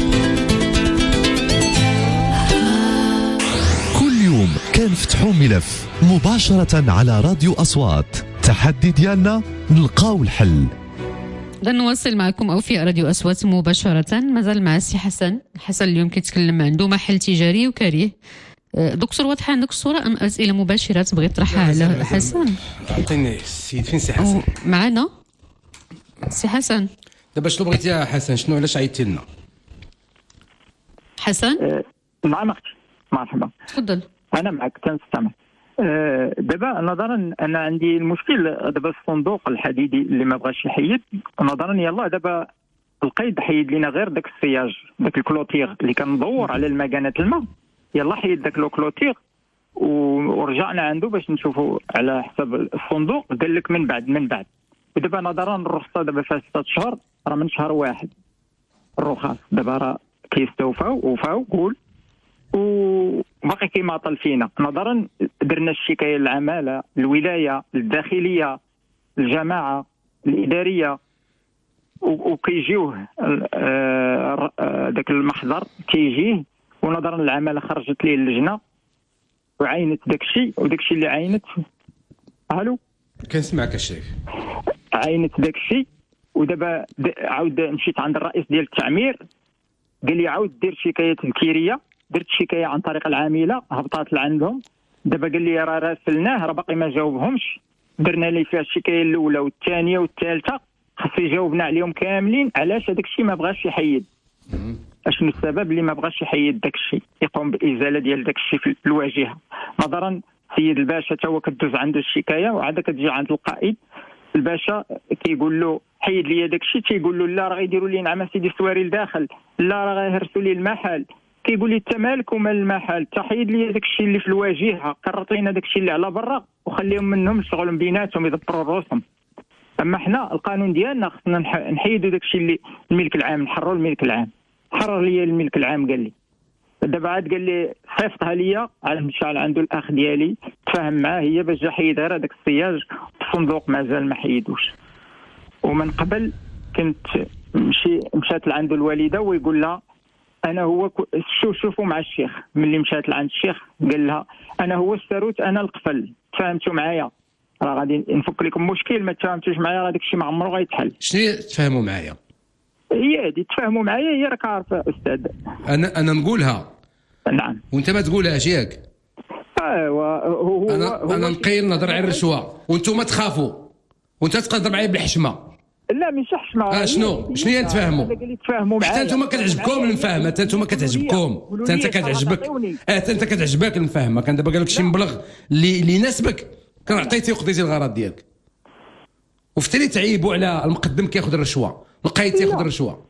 اليوم كنفتحوا ملف مباشرة على راديو أصوات. تحدي ديالنا نلقاو الحل. غنواصل معكم أوفياء راديو أصوات مباشرة. مازال مع السي حسن. حسن اليوم كيتكلم عنده محل تجاري وكريه. دكتور واضحة عندك الصورة أم أسئلة مباشرة تبغي تطرحها على حسن؟ عطيني السيد فين سي حسن؟ معنا سي حسن. دابا شنو بغيتي يا حسن؟ شنو علاش عيطتي لنا؟ حسن؟ أه نعم اختي، مرحبا. تفضل. انا معك تنستمع. أه دابا نظرا انا عندي المشكل دابا الصندوق الحديدي اللي ما بغاش يحيد، نظرا يلاه دابا القيد حيد لينا غير داك السياج، داك الكلوتيغ اللي كندور على المكانه الماء، يلاه حيد داك الكلوتيغ ورجعنا عنده باش نشوفوا على حساب الصندوق. قال لك من بعد من بعد ودابا نظرا الرخصه دابا فيها ستة شهور، راه من شهر واحد الرخص دابا راه كيستوفاو وفاو قول وباقي كيماطل فينا. نظرا درنا الشكايه للعماله، الولايه، الداخليه، الجماعه الاداريه، وكيجيوه داك المحضر كيجيه، ونظرا للعماله خرجت ليه اللجنه وعينت داك الشيء، وداك الشيء اللي عينت الو كنسمعك الشيخ، عينت داك الشيء. ودابا عاود مشيت عند الرئيس ديال التعمير قال لي عاود دير شكايه تذكيريه. درت شكايه عن طريق العامله هبطات لعندهم. دابا قال لي راه راسلناه راه باقي ما جاوبهمش. درنا لي فيها الشكايه الاولى والثانيه والثالثه، خاص يجاوبنا عليهم كاملين. علاش هذاك الشيء ما بغاش يحيد؟ اشنو السبب اللي ما بغاش يحيد داك الشيء، يقوم بالازاله ديال داك الشيء في الواجهه؟ نظرا السيد الباشا تا هو كدوز عنده الشكايه وعاد كتجي عند القائد. الباشا كيقول له حيد لي داك الشيء، تيقول له لا راه غيديروا لي نعم سيدي السواري لداخل، لا راه غيهرسوا لي المحل. كيقول لي انت مالك ومال المحل، تحيد لي داك الشيء اللي في الواجهه، كرط لينا داك الشيء اللي على برا وخليهم منهم يشتغلوا بيناتهم يدبروا راسهم. اما حنا القانون ديالنا خصنا نحيدوا داك الشيء اللي الملك العام، نحرروا الملك العام. حرر لي الملك العام قال لي. دابا عاد قال لي صيفطها ليا، عاد مشى عنده الاخ ديالي تفاهم معاه هي باش جا حيد غير هذاك السياج، الصندوق مازال ما حيدوش. ومن قبل كنت مشي مشات لعنده الوالده ويقول لها انا هو شو شوفوا مع الشيخ. ملي مشات لعند الشيخ قال لها انا هو الساروت انا القفل، تفاهمتوا معايا راه غادي نفك لكم مشكل، ما تفاهمتوش معايا راه داك الشيء ما عمره غيتحل. شنو تفاهموا معايا؟ هي هذه تفاهموا معايا، هي راك عارفه استاذ. انا انا نقولها نعم وانت ما تقولهاش ياك. ايوا هو انا هو انا نقير نهضر على الرشوه وانتم تخافوا وانت تقدر معايا بالحشمه. لا ماشي حشمه. اه شنو شنو هي نتفاهموا؟ تفاهموا معايا. حتى انتم كتعجبكم المفاهمه، حتى انتم كتعجبكم، حتى انت كتعجبك، اه حتى انت كتعجبك المفاهمه. كان دابا قال لك شي مبلغ اللي اللي يناسبك كان عطيتي وقضيتي الغرض ديالك. وفتري تعيبوا على المقدم كياخذ الرشوه، القايد تياخذ الرشوه.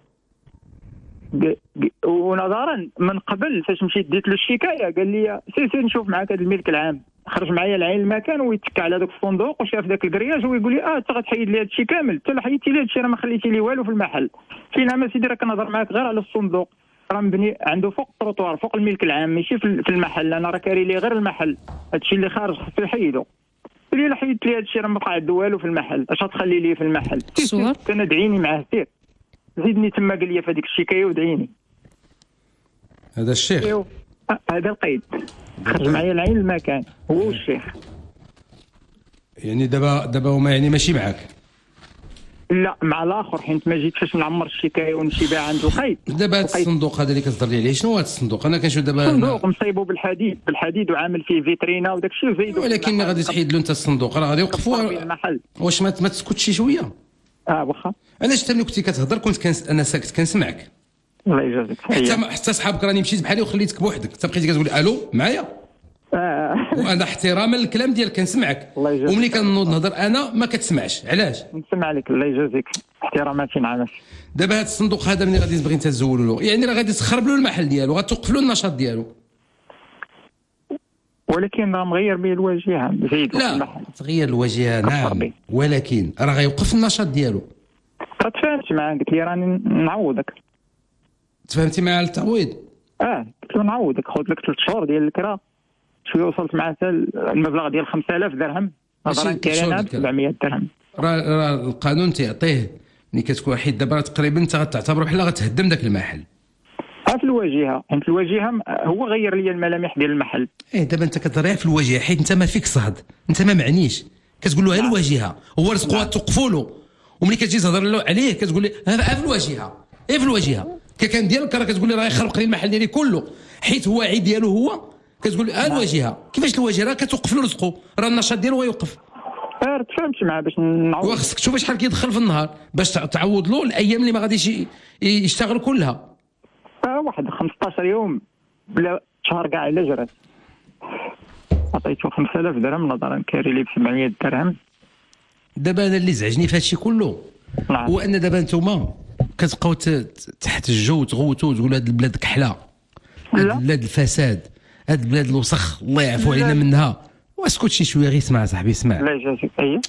ونظرا من قبل فاش مشيت ديت له الشكايه قال لي سير سير نشوف معاك هذا الملك العام، خرج معايا العين المكان ويتكى على داك الصندوق وشاف داك الكرياج ويقول لي اه انت غتحيد لي هذا الشيء كامل، حتى حيدتي لي هذا الشيء راه ما خليتي لي والو في المحل. فين ما سيدي راه كنهضر معاك غير على الصندوق، راه مبني عنده فوق التروطوار فوق الملك العام ماشي في المحل، انا راه كاري لي غير المحل، هذا الشيء اللي خارج خصو يحيدو. قال لي لا حيدت لي هذا الشيء راه ما بقى عنده والو في المحل، اش غتخلي لي في المحل؟ الصور كان دعيني معاه سير زيدني تما قال لي في هذيك الشكايه ودعيني. هذا الشيخ ايوا هذا القيد خرج معايا العين المكان هو والشيخ. يعني دابا دابا هما يعني ماشي معاك؟ لا مع الاخر، حيت ما جيت فاش نعمر الشكايه ونمشي بها عند القيد. دابا هذا الصندوق هذا اللي كتهضر لي عليه شنو هذا الصندوق؟ انا كنشوف دابا صندوق مصيبو بالحديد بالحديد وعامل فيه فيترينا وداك الشيء وزيدو. ولكن ملي غادي تحيد له انت الصندوق راه غادي يوقفوا المحل. واش ما, ما تسكتش شي شويه؟ اه واخا. علاش حتى ملي كنتي كتهضر كنت كنس... انا ساكت كنسمعك. الله يجازيك. حتى حتى صحابك راني مشيت بحالي وخليتك بوحدك، حتى بقيتي كتقول الو معايا. آه. وانا احتراما للكلام ديالك كنسمعك، وملي كنوض نهضر انا ما كتسمعش، علاش؟ نسمع لك الله يجازيك احتراماتي معاك. دابا هذا الصندوق هذا ملي غادي تبغي انت تزولوا له، يعني راه غادي تخرب له المحل ديالو، غتوقف له النشاط ديالو. ولكن راه مغير به الواجهه زيد لا المحل. تغير الواجهه نعم، ولكن راه غيوقف النشاط ديالو. راه تفاهمت معاه قلت لي راني نعوضك. تفاهمتي معاه التعويض؟ اه قلت له نعوضك، خذ لك ثلاث شهور ديال الكرا شويه وصلت معاه حتى المبلغ ديال خمسة آلاف درهم، نظرا كاينه ب سبعمية درهم. راه راه القانون تيعطيه ملي كتكون حيت دابا تقريبا انت غتعتبر بحال غتهدم داك المحل. اه في الواجهه، حيت الواجهه هو غير لي الملامح ديال المحل. ايه دابا انت كتهضر في الواجهه حيت انت ما فيك صهد، انت ما معنيش، كتقول له ها الواجهه هو رزقوها توقفوا له، وملي كتجي تهضر له عليه كتقول لي ها في الواجهه، ايه في الواجهه كان ديالك راه كتقول لي راه يخرق لي المحل ديالي كله، حيت هو عيب ديالو هو كتقول لي ها الواجهه. كيفاش الواجهه؟ راه كتوقف له رزقه، راه النشاط ديالو غيوقف. اه تفهمت معاه باش نعوض. وخصك تشوف شحال كيدخل في النهار باش تعوض له الايام اللي ما غاديش يشتغل كلها. اه واحد خمسطاش يوم بلا شهر كاع الا جرات عطيته خمسة آلاف درهم، نظرا كاري لي ب سبعمية درهم. دابا انا اللي زعجني في هادشي كله نعم. هو ان دابا نتوما كتبقاو تحتجوا وتغوتوا وتقولوا هاد البلاد كحله، هاد البلاد الفساد، هاد البلاد الوسخ الله يعفو علينا منها. واسكت شي شويه غير اسمع صاحبي اسمع. لا يجازيك. اييه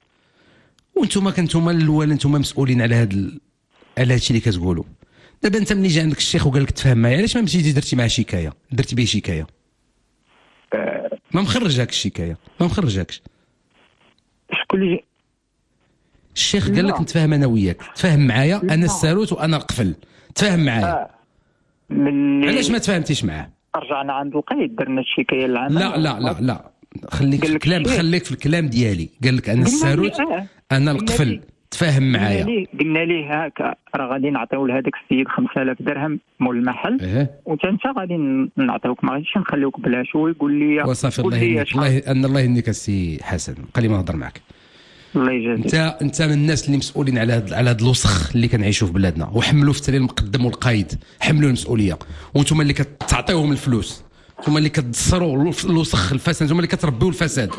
وانتم كنتوما الاول انتم مسؤولين على هاد ال... على هادشي اللي كتقولوا. دابا انت ملي جا عندك الشيخ وقال لك تفاهم معايا، علاش ما مشيتي درتي معاه شكايه؟ درتي به شكايه أه... ما مخرجاكش الشكايه، ما مخرجاكش. شكون اللي الشيخ قال لك نتفاهم انا وياك، تفاهم معايا انا الساروت وانا القفل، تفاهم معايا. آه. من علاش ما تفاهمتيش معاه؟ رجعنا عند القيد درنا الشكايه للعمل. لا لا لا لا خليك في الكلام، خليك في الكلام ديالي. قال لك انا الساروت آه. انا القفل، تفاهم معايا. قلنا ليه قلنا ليه هكا راه غادي نعطيو لهذاك السيد خمسة آلاف درهم مول المحل. إيه؟ وانت انت غادي نعطيوك، ما غاديش نخليوك بلاش. هو يقول لي وصافي الله يهنيك، الله ان الله يهنيك السي حسن، قال لي ما نهضر معك. الله يجازيك. انت انت من الناس اللي مسؤولين على هذا على هذا الوسخ اللي كنعيشوا في بلادنا، وحملوا في التالي المقدم والقايد، حملوا المسؤوليه، وانتم اللي كتعطيوهم الفلوس، انتم اللي كتدصروا الوسخ الفساد، انتم اللي كتربيوا الفساد.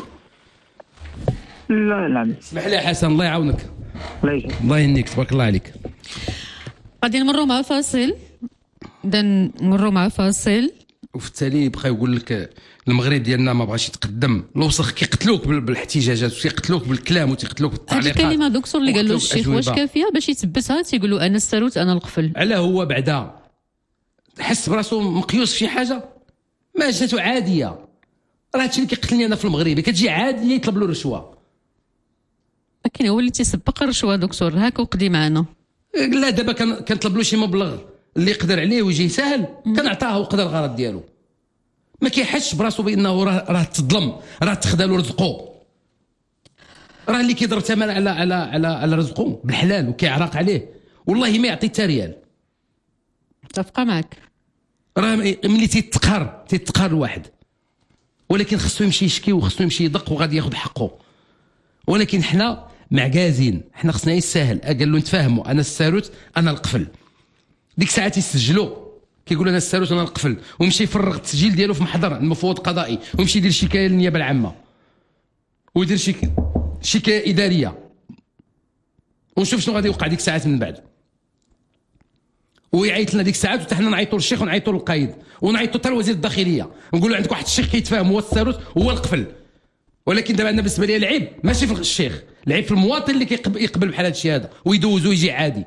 لا لا اسمح لي يا حسن الله يعاونك. الله يجازيك. الله يهنيك تبارك الله عليك. غادي نمروا مع فاصل، غادي نمروا مع فاصل وفي التالي يبقى يقول لك المغرب ديالنا ما بغاش يتقدم، الوسخ كيقتلوك بالاحتجاجات وتيقتلوك بالكلام وتيقتلوك بالتعليقات. هذه الكلمه دكتور اللي قال له الشيخ واش كافيه باش يتبسها؟ تيقولوا انا الساروت انا القفل. علاه هو بعدا حس براسو مقيوس في شي حاجه ما جاتو عاديه. راه هادشي اللي كيقتلني انا في المغرب، كتجي عاديه يطلب له رشوه. لكن هو اللي تيسبق الرشوه دكتور، هاكا وقدي معنا. لا دابا كنطلب له شي مبلغ اللي يقدر عليه ويجي ساهل كنعطاه وقدر الغرض ديالو. ما كيحسش براسو بانه راه راه تظلم، راه تخدا له رزقه، راه اللي كيضرب ثمن على على على على رزقه بالحلال وكيعرق عليه والله ما يعطي حتى ريال. متفقه معك. راه ملي تيتقهر تيتقهر الواحد، ولكن خصو يمشي يشكي وخصو يمشي يدق وغادي ياخذ حقه. ولكن حنا معكازين، حنا خصنا يسهل. قال له نتفاهموا انا الساروت انا القفل. ديك الساعه تيسجلوا كيقول انا الساروت انا القفل، ويمشي يفرغ التسجيل ديالو في محضر المفوض القضائي، ويمشي يدير شكايه للنيابه العامه ويدير شي شكايه اداريه، ونشوف شنو غادي يوقع ديك الساعات من بعد. ويعيط لنا ديك الساعات وحنا نعيطوا للشيخ ونعيطوا للقايد ونعيطوا حتى لوزير الداخليه نقولوا عندك واحد الشيخ كيتفاهم هو الثالوث هو القفل. ولكن دابا انا بالنسبه لي العيب ماشي في الشيخ، العيب في المواطن اللي كيقبل بحال هذا الشيء هذا ويدوز ويجي عادي.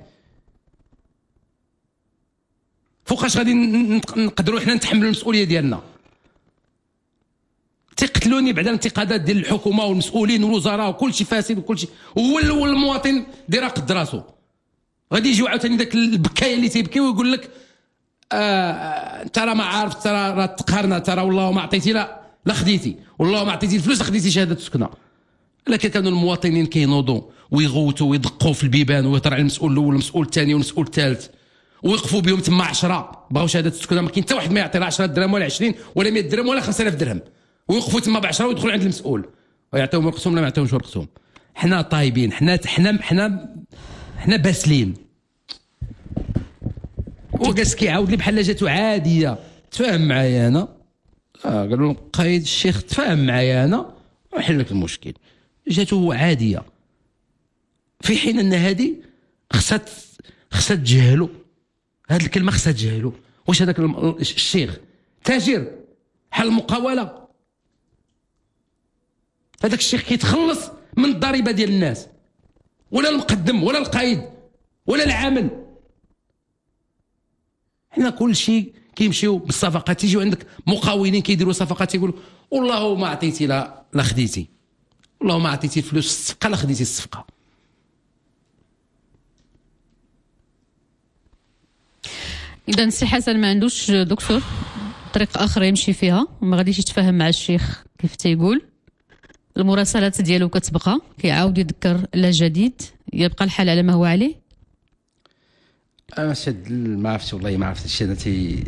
فوقاش غادي نقدروا حنا نتحملوا المسؤوليه ديالنا؟ تقتلوني بعد الانتقادات ديال الحكومه والمسؤولين والوزراء وكل شيء فاسد وكل شيء، هو الاول المواطن دير قد راسو. غادي يجيو عاوتاني داك البكايه اللي تيبكي ويقول لك انت راه ما عارف ترى راه تقهرنا ترى والله ما عطيتي لا لا خديتي والله ما عطيتي الفلوس لا خديتي شهاده السكنه. لكن كانوا المواطنين كينوضوا ويغوتوا ويدقوا في البيبان ويهضر على المسؤول الاول والمسؤول الثاني والمسؤول الثالث ويقفوا بهم تما عشرة بغاو شهاده السكنه، ما كاين حتى واحد ما يعطي لا عشرة درهم ولا عشرين ولا مية درهم ولا خمسة آلاف درهم، ويوقفوا تما ب عشرة ويدخلوا عند المسؤول ويعطيهم ورقتهم ولا ما يعطيهمش ورقتهم. حنا طايبين، حنا حنا حنا حنا باسلين. وجالس كيعاود لي بحال جاتو عاديه. تفاهم معايا انا؟ اه قالوا له قايد الشيخ تفاهم معايا انا ونحل لك المشكل. جاتو عاديه في حين ان هذه خصها خصها تجهلوا هذه الكلمه، خصها تجهلوا. واش هذاك الشيخ تاجر بحال المقاوله؟ هذاك الشيخ كيتخلص من الضريبه ديال الناس، ولا المقدم ولا القايد ولا العامل. حنا كل شيء كيمشيو بالصفقات. تيجيو عندك مقاولين كيديروا صفقات يقولوا والله ما عطيتي لا لا خديتي، والله ما عطيتي الفلوس الصفقه لا خديتي الصفقه. اذا السي حسن ما عندوش دكتور طريق اخر يمشي فيها وما غاديش يتفاهم مع الشيخ كيف تيقول. المراسلات ديالو كتبقى كيعاود يذكر لا جديد، يبقى الحال على ما هو عليه. انا شد ما عرفتش والله ما عرفت الشيء هذا تي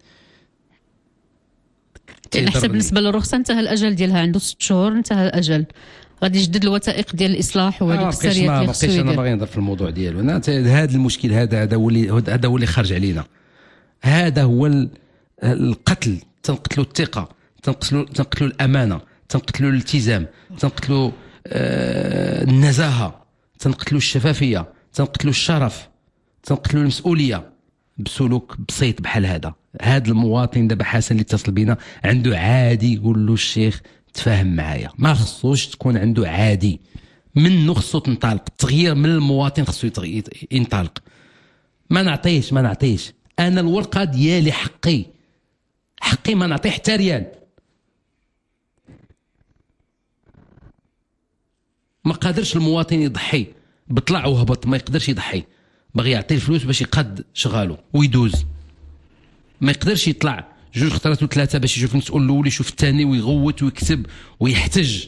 يعني حسب بالنسبه للرخصه انتهى الاجل ديالها، عنده ست شهور انتهى الاجل، غادي يجدد الوثائق ديال الاصلاح وهذيك السريات اللي خصو يدير. انا باغي نهضر في الموضوع ديالو. انا هذا المشكل هذا هذا هو اللي هذا هو اللي خرج علينا. هذا هو القتل. تنقتلوا الثقه، تنقتلوا تنقتلوا الامانه، تنقتلوا الالتزام، تنقتلوا آه النزاهه، تنقتلوا الشفافيه، تنقتلوا الشرف، تنقتلوا المسؤوليه بسلوك بسيط بحال هذا. هذا المواطن دابا حسن اللي اتصل بينا عنده عادي يقول له الشيخ تفاهم معايا، ما خصوش تكون عنده عادي، منه خصو تنطلق. التغيير من المواطن خصو ينطلق. ما نعطيش ما نعطيش انا الورقه ديالي حقي حقي ما نعطي حتى ريال. ما قادرش المواطن يضحي بطلع وهبط، ما يقدرش يضحي، باغي يعطي الفلوس باش يقاد شغالو ويدوز. ما يقدرش يطلع جوج خطرات وثلاثه باش يشوف المسؤول الاول يشوف الثاني ويغوت ويكتب ويحتج.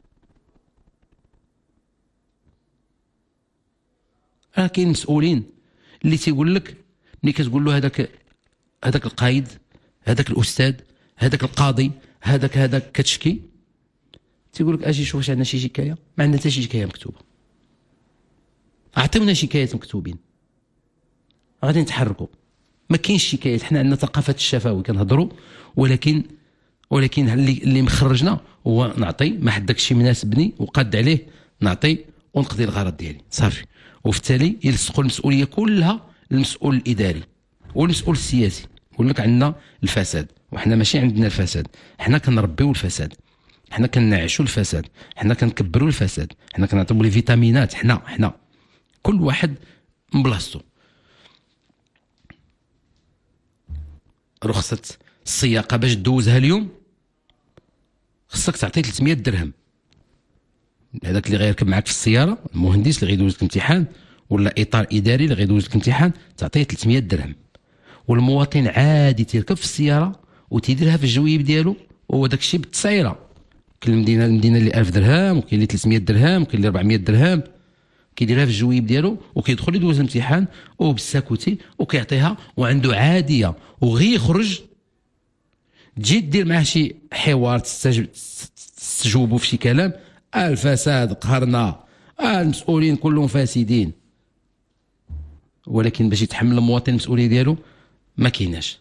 راه كاين مسؤولين اللي تيقول لك ملي كتقول له هذاك هذاك القايد هذاك الاستاذ هذاك القاضي هذاك هذاك كتشكي، تيقول لك اجي شوف واش عندنا شي شكايه. ما عندنا حتى شي شكايه مكتوبه، اعطيونا شكايات مكتوبين غادي نتحركوا. ما كاينش شكايات. حنا عندنا ثقافه الشفاوي كنهضروا، ولكن ولكن اللي اللي مخرجنا هو نعطي ما حد داكشي مناسبني وقاد عليه نعطي ونقضي الغرض ديالي صافي. وبالتالي يلصقوا المسؤوليه كلها للمسؤول الاداري والمسؤول السياسي. يقول لك عندنا الفساد وحنا ماشي عندنا الفساد، حنا كنربيو الفساد، حنا كنعيشوا الفساد، حنا كنكبروا الفساد، حنا كنعطيو لي فيتامينات. حنا حنا كل واحد من بلاصتو. رخصة السياقة باش دوزها اليوم خصك تعطي ثلاثمية درهم. هذاك اللي غيركب معك في السيارة، المهندس اللي غيدوز لك امتحان ولا إطار إداري اللي غيدوز لك امتحان، تعطيه ثلاثمية درهم. والمواطن عادي تيركب في السيارة وتيديرها في الجويب ديالو وهو داك الشيء بالتسعيرة. كل مدينة مدينة اللي ألف درهم وكاين اللي ثلاثمية درهم وكاين اللي أربعمية درهم، كيديرها في الجويب ديالو وكيدخل يدوز الامتحان وبالساكوتي وكيعطيها وعنده عاديه. وغي يخرج تجي دير معاه شي حوار تستجوبوا في شي كلام، الفساد قهرنا، المسؤولين كلهم فاسدين. ولكن باش يتحمل المواطن المسؤوليه ديالو ما كايناش.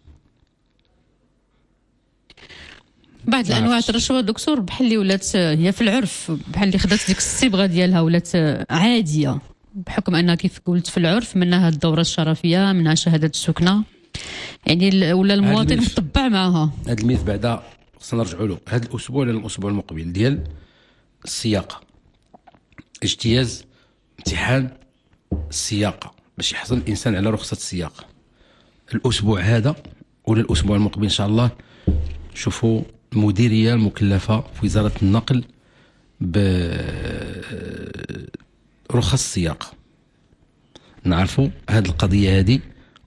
بعض الانواع الرشوه دكتور بحال اللي ولات هي في العرف، بحال اللي خدات ديك الصبغه ديالها ولات عاديه، بحكم أنها كيف قلت في العرف منها الدورة الشرفية، منها شهادة السكنة، يعني ولا المواطن متطبع معها. هذا الميث بعدا خصنا نرجعوا له هذا الأسبوع ولا الأسبوع المقبل ديال السياقة، اجتياز امتحان السياقة باش يحصل الإنسان على رخصة السياقة. الأسبوع هذا ولا الأسبوع المقبل إن شاء الله شوفوا المديرية المكلفة في وزارة النقل برخص السياقة، نعرفوا هذه القضية هذه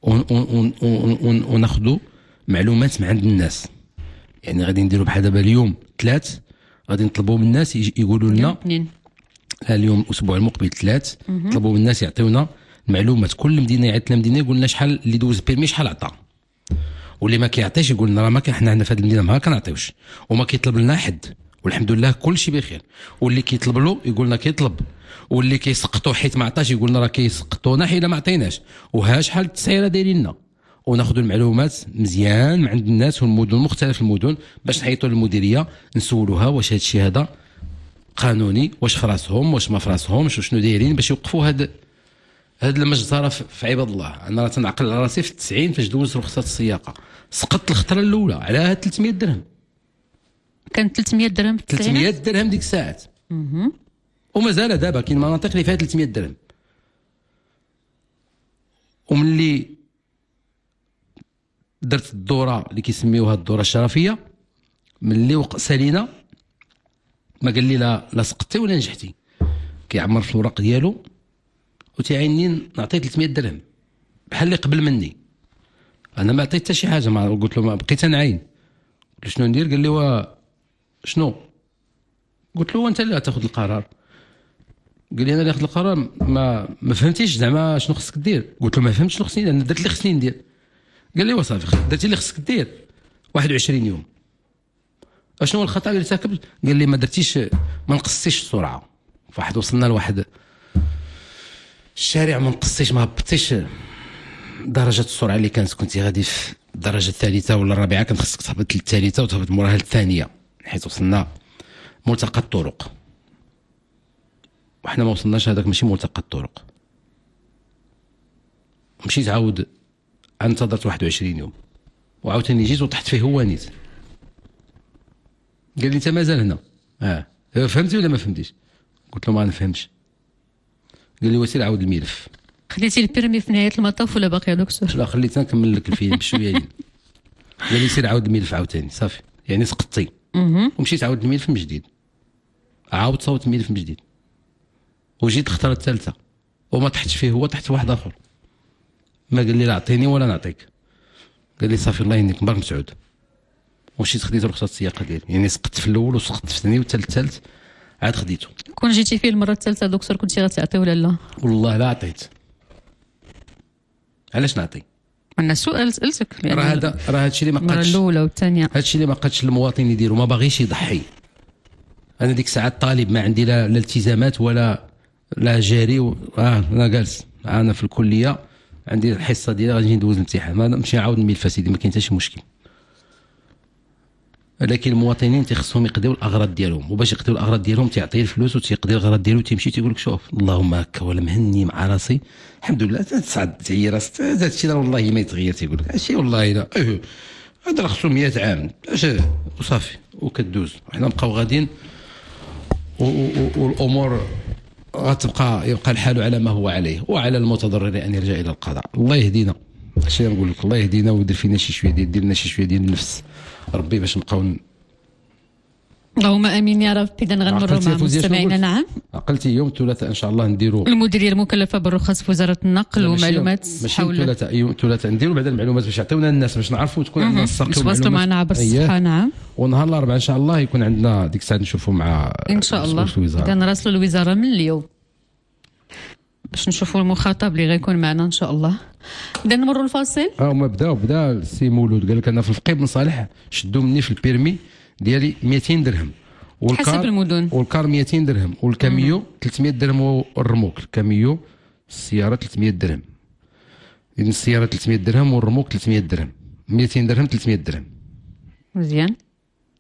وناخذوا معلومات من عند الناس. يعني غادي نديروا بحال دابا اليوم ثلاث، غادي نطلبوا من الناس يقولوا لنا اليوم الأسبوع المقبل ثلاث، نطلبوا من الناس يعطيونا المعلومات. كل مدينة يعيط لنا مدينة يقول لنا شحال اللي دوز بيرمي شحال عطى، واللي ما كيعطيش يقول لنا راه ما كاين، حنا عندنا في هذه المدينة ما كنعطيوش وما كيطلب لنا حد، والحمد لله كل شيء بخير. واللي كيطلب له يقول لنا كيطلب، واللي كيسقطوا حيت ما عطاش يقول لنا راه كيسقطونا حيت ما عطيناش. وها شحال التسعيره دايرين لنا، وناخذوا المعلومات مزيان من عند الناس والمدن، مختلف المدن، باش نحيطوا للمديريه نسولوها واش هذا الشيء هذا قانوني، واش في راسهم واش ما في راسهمش، وشنو دايرين باش يوقفوا هذا هذا المجزره في عباد الله. انا راه تنعقل على راسي في التسعين فاش دوزت رخصه السياقه سقطت الخطره الاولى على هاد ثلاثمية درهم. كانت ثلاثمية درهم في ثلاثمية درهم ديك الساعات، ومازال دابا كاين مناطق اللي فيها ثلاثمية درهم. وملي درت الدوره اللي كيسميوها الدوره الشرفيه، ملي وق سالينا ما قال لي لا لا سقطتي ولا نجحتي، كيعمر في الوراق ديالو وتيعيني نعطيه ثلاثمية درهم بحال اللي قبل مني. انا ما عطيت حتى شي حاجه، ما قلت له ما بقيت نعين. قلت له شنو ندير؟ قال لي وا شنو؟ قلت له انت اللي غتاخذ القرار. قال لي انا اللي اخذ القرار، ما ما فهمتيش زعما شنو خصك دير. قلت له ما فهمتش شنو خصني، انا درت اللي خصني ندير. قال لي وصافي درتي اللي خصك دير واحد وعشرين يوم. اشنو هو الخطا اللي ارتكبت؟ قال لي ما درتيش ما نقصتيش السرعه، فواحد وصلنا لواحد الشارع ما نقصتيش ما هبطتيش درجه السرعه اللي كانت، كنتي غادي في الدرجه الثالثه ولا الرابعه، كان خصك تهبط للثالثه وتهبط موراها الثانيه، حيت وصلنا ملتقى الطرق وحنا ما وصلناش. هذاك ماشي ملتقى الطرق. مشيت عاود انتظرت واحد وعشرين يوم وعاوتاني جيت وطحت فيه هو نيت. قال لي انت مازال هنا، اه فهمتي ولا ما فهمتيش؟ قلت له ما نفهمش. قال لي وسير عاود الملف. خليتي البيرمي في نهايه المطاف ولا باقي يا دكتور؟ لا خليتها نكمل لك الفيلم بشويه. قال لي سير عاود الملف عاوتاني صافي، يعني سقطتي. ومشيت عاود الملف من جديد، عاود صوت الملف من جديد، وجيت الخطره الثالثه وما طحتش فيه هو، طحت واحد اخر. ما قال لي لا اعطيني ولا نعطيك. قال لي صافي الله يهنيك مبارك مسعود. ومشيت خديت رخصه السياقه ديالي، يعني سقطت في الاول وسقطت في الثاني والثالث الثالث عاد خديته. كون جيتي فيه المره الثالثه دكتور كنتي غتعطي ولا لا؟ والله لا عطيت. علاش نعطي؟ انا سؤال سالتك يعني راه هذا راه هادشي اللي ما قادش المره الاولى والثانيه، هادشي اللي ما قادش المواطن يديرو، ما باغيش يضحي. انا ديك الساعه طالب ما عندي لا, لا التزامات ولا لا جاري و... اه انا جالس انا في الكليه عندي الحصه ديالي غادي ندوز الامتحان، ما نمشي نعاود الملف سيدي ما كاين حتى شي مشكل. ولكن المواطنين تيخصهم يقضيو الاغراض ديالهم، وباش يقضيو الاغراض ديالهم تيعطيه الفلوس وتيقضي الاغراض ديالو وتيمشي تيقول لك شوف اللهم هكا ولا مهني مع راسي الحمد لله تصعد تعيي راسك. هذا الشيء والله ما يتغير، تيقول لك هادشي والله لا أه. هذا خصو مئة عام اش وصافي وكدوز. وحنا نبقاو غاديين والامور غتبقى يبقى الحال على ما هو عليه، وعلى المتضرر ان يرجع الى القضاء. الله يهدينا، اش نقول لك، الله يهدينا ويدير فينا شي شويه ديال دير لنا شي شويه ديال النفس ربي باش نبقاو. اللهم امين يا رب. اذا غنمروا مع مستمعينا. نعم عقلتي يوم الثلاثاء ان شاء الله نديروا المديريه المكلفه بالرخص في وزاره النقل ومعلومات حول الثلاثاء. يوم الثلاثاء نديروا بعد المعلومات باش يعطيونا الناس باش نعرفوا تكون عندنا الساق تواصلوا معنا عبر الصفحه. نعم. ونهار الاربعاء ان شاء الله يكون عندنا ديك الساعه نشوفوا مع ان شاء الله. اذا نراسلوا الوزاره من اليوم باش نشوفوا المخاطب اللي غيكون معنا ان شاء الله. اذا نمروا الفاصل. اه هما بداو بدا السي مولود قال لك انا في الفقيه بن صالح شدوا مني في البيرمي ديالي مئتين درهم، والكار حسب المدن والكار مئتين درهم، والكاميو ثلاثمية درهم، والرموك الكاميو السياره ثلاثمية درهم. اذا السياره ثلاثمية درهم والرموك ثلاثمية درهم، مئتين درهم ثلاثمية درهم. مزيان.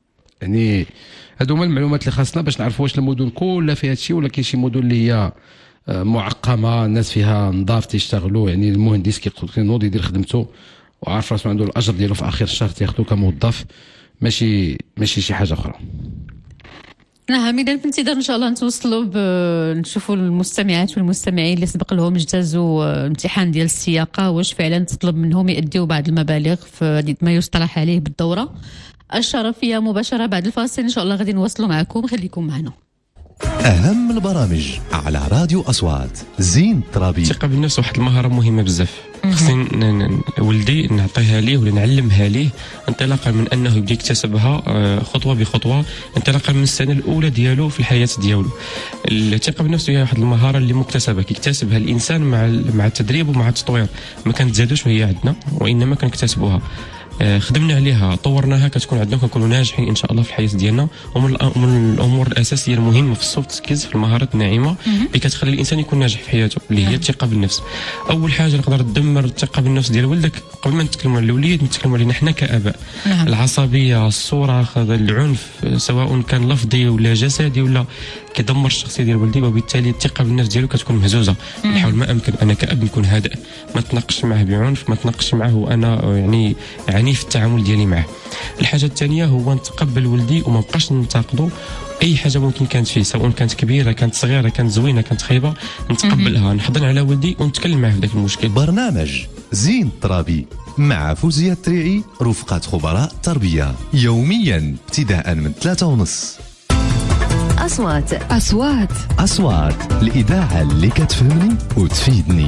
يعني هادو هما المعلومات اللي خاصنا باش نعرفوا واش المدن كلها فيها هادشي ولا كاين شي مدن اللي هي معقمه، الناس فيها نظاف تيشتغلوا، يعني المهندس كينوض يدير خدمته وعارف راسو عنده الاجر ديالو في اخر الشهر تياخذو كموظف، ماشي ماشي شي حاجه اخرى. نعم، إذا في انتظار إن شاء الله نتوصلوا نشوفوا المستمعات والمستمعين اللي سبق لهم اجتازوا امتحان ديال السياقة، واش فعلا تطلب منهم يأديوا بعض المبالغ في ما يصطلح عليه بالدورة الشرفية مباشرة بعد الفاصل. إن شاء الله غادي نواصلوا معكم، خليكم معنا. أهم البرامج على راديو أصوات. زين ترابي. الثقة بالنفس واحد المهارة مهمة بزاف، خصني ولدي نعطيها ليه ولا نعلمها ليه انطلاقا من انه يبدا يكتسبها خطوه بخطوه، انطلاقا من السنه الاولى ديالو في الحياه ديالو. الثقه بالنفس هي واحد المهاره اللي مكتسبه كيكتسبها الانسان مع مع التدريب ومع التطوير، ما كنتزادوش وهي عندنا وانما كنكتسبوها. خدمنا عليها، طورناها، كتكون عندنا كنكونوا ناجحين ان شاء الله في الحياه ديالنا. ومن الامور الاساسيه المهمه في السوفت سكيلز، في المهارات الناعمه اللي كتخلي الانسان يكون ناجح في حياته، اللي هي الثقه بالنفس. اول حاجه نقدر تدمر الثقه بالنفس ديال ولدك قبل ما نتكلموا على الاولياء، نتكلموا علينا حنا كاباء. نعم. العصبيه، الصراخ، العنف سواء كان لفظي ولا جسدي ولا كيدمر الشخصيه ديال ولدي، وبالتالي الثقه بالنفس ديالو كتكون مهزوزه. نحاول ما امكن انا كاب نكون هادئ، ما تناقش معه بعنف، ما تناقش معه وانا يعني عنيف في التعامل ديالي معه. الحاجه الثانيه هو نتقبل ولدي وما بقاش ننتقدو اي حاجه ممكن كانت فيه، سواء كانت كبيره كانت صغيره كانت زوينه كانت خايبه، نتقبلها، نحضن على ولدي ونتكلم معه في ذاك المشكل. برنامج زين ترابي مع فوزية التريعي رفقة خبراء تربية، يوميا ابتداء من ثلاثة ونص. أصوات أصوات أصوات الإذاعة اللي كتفهمني وتفيدني.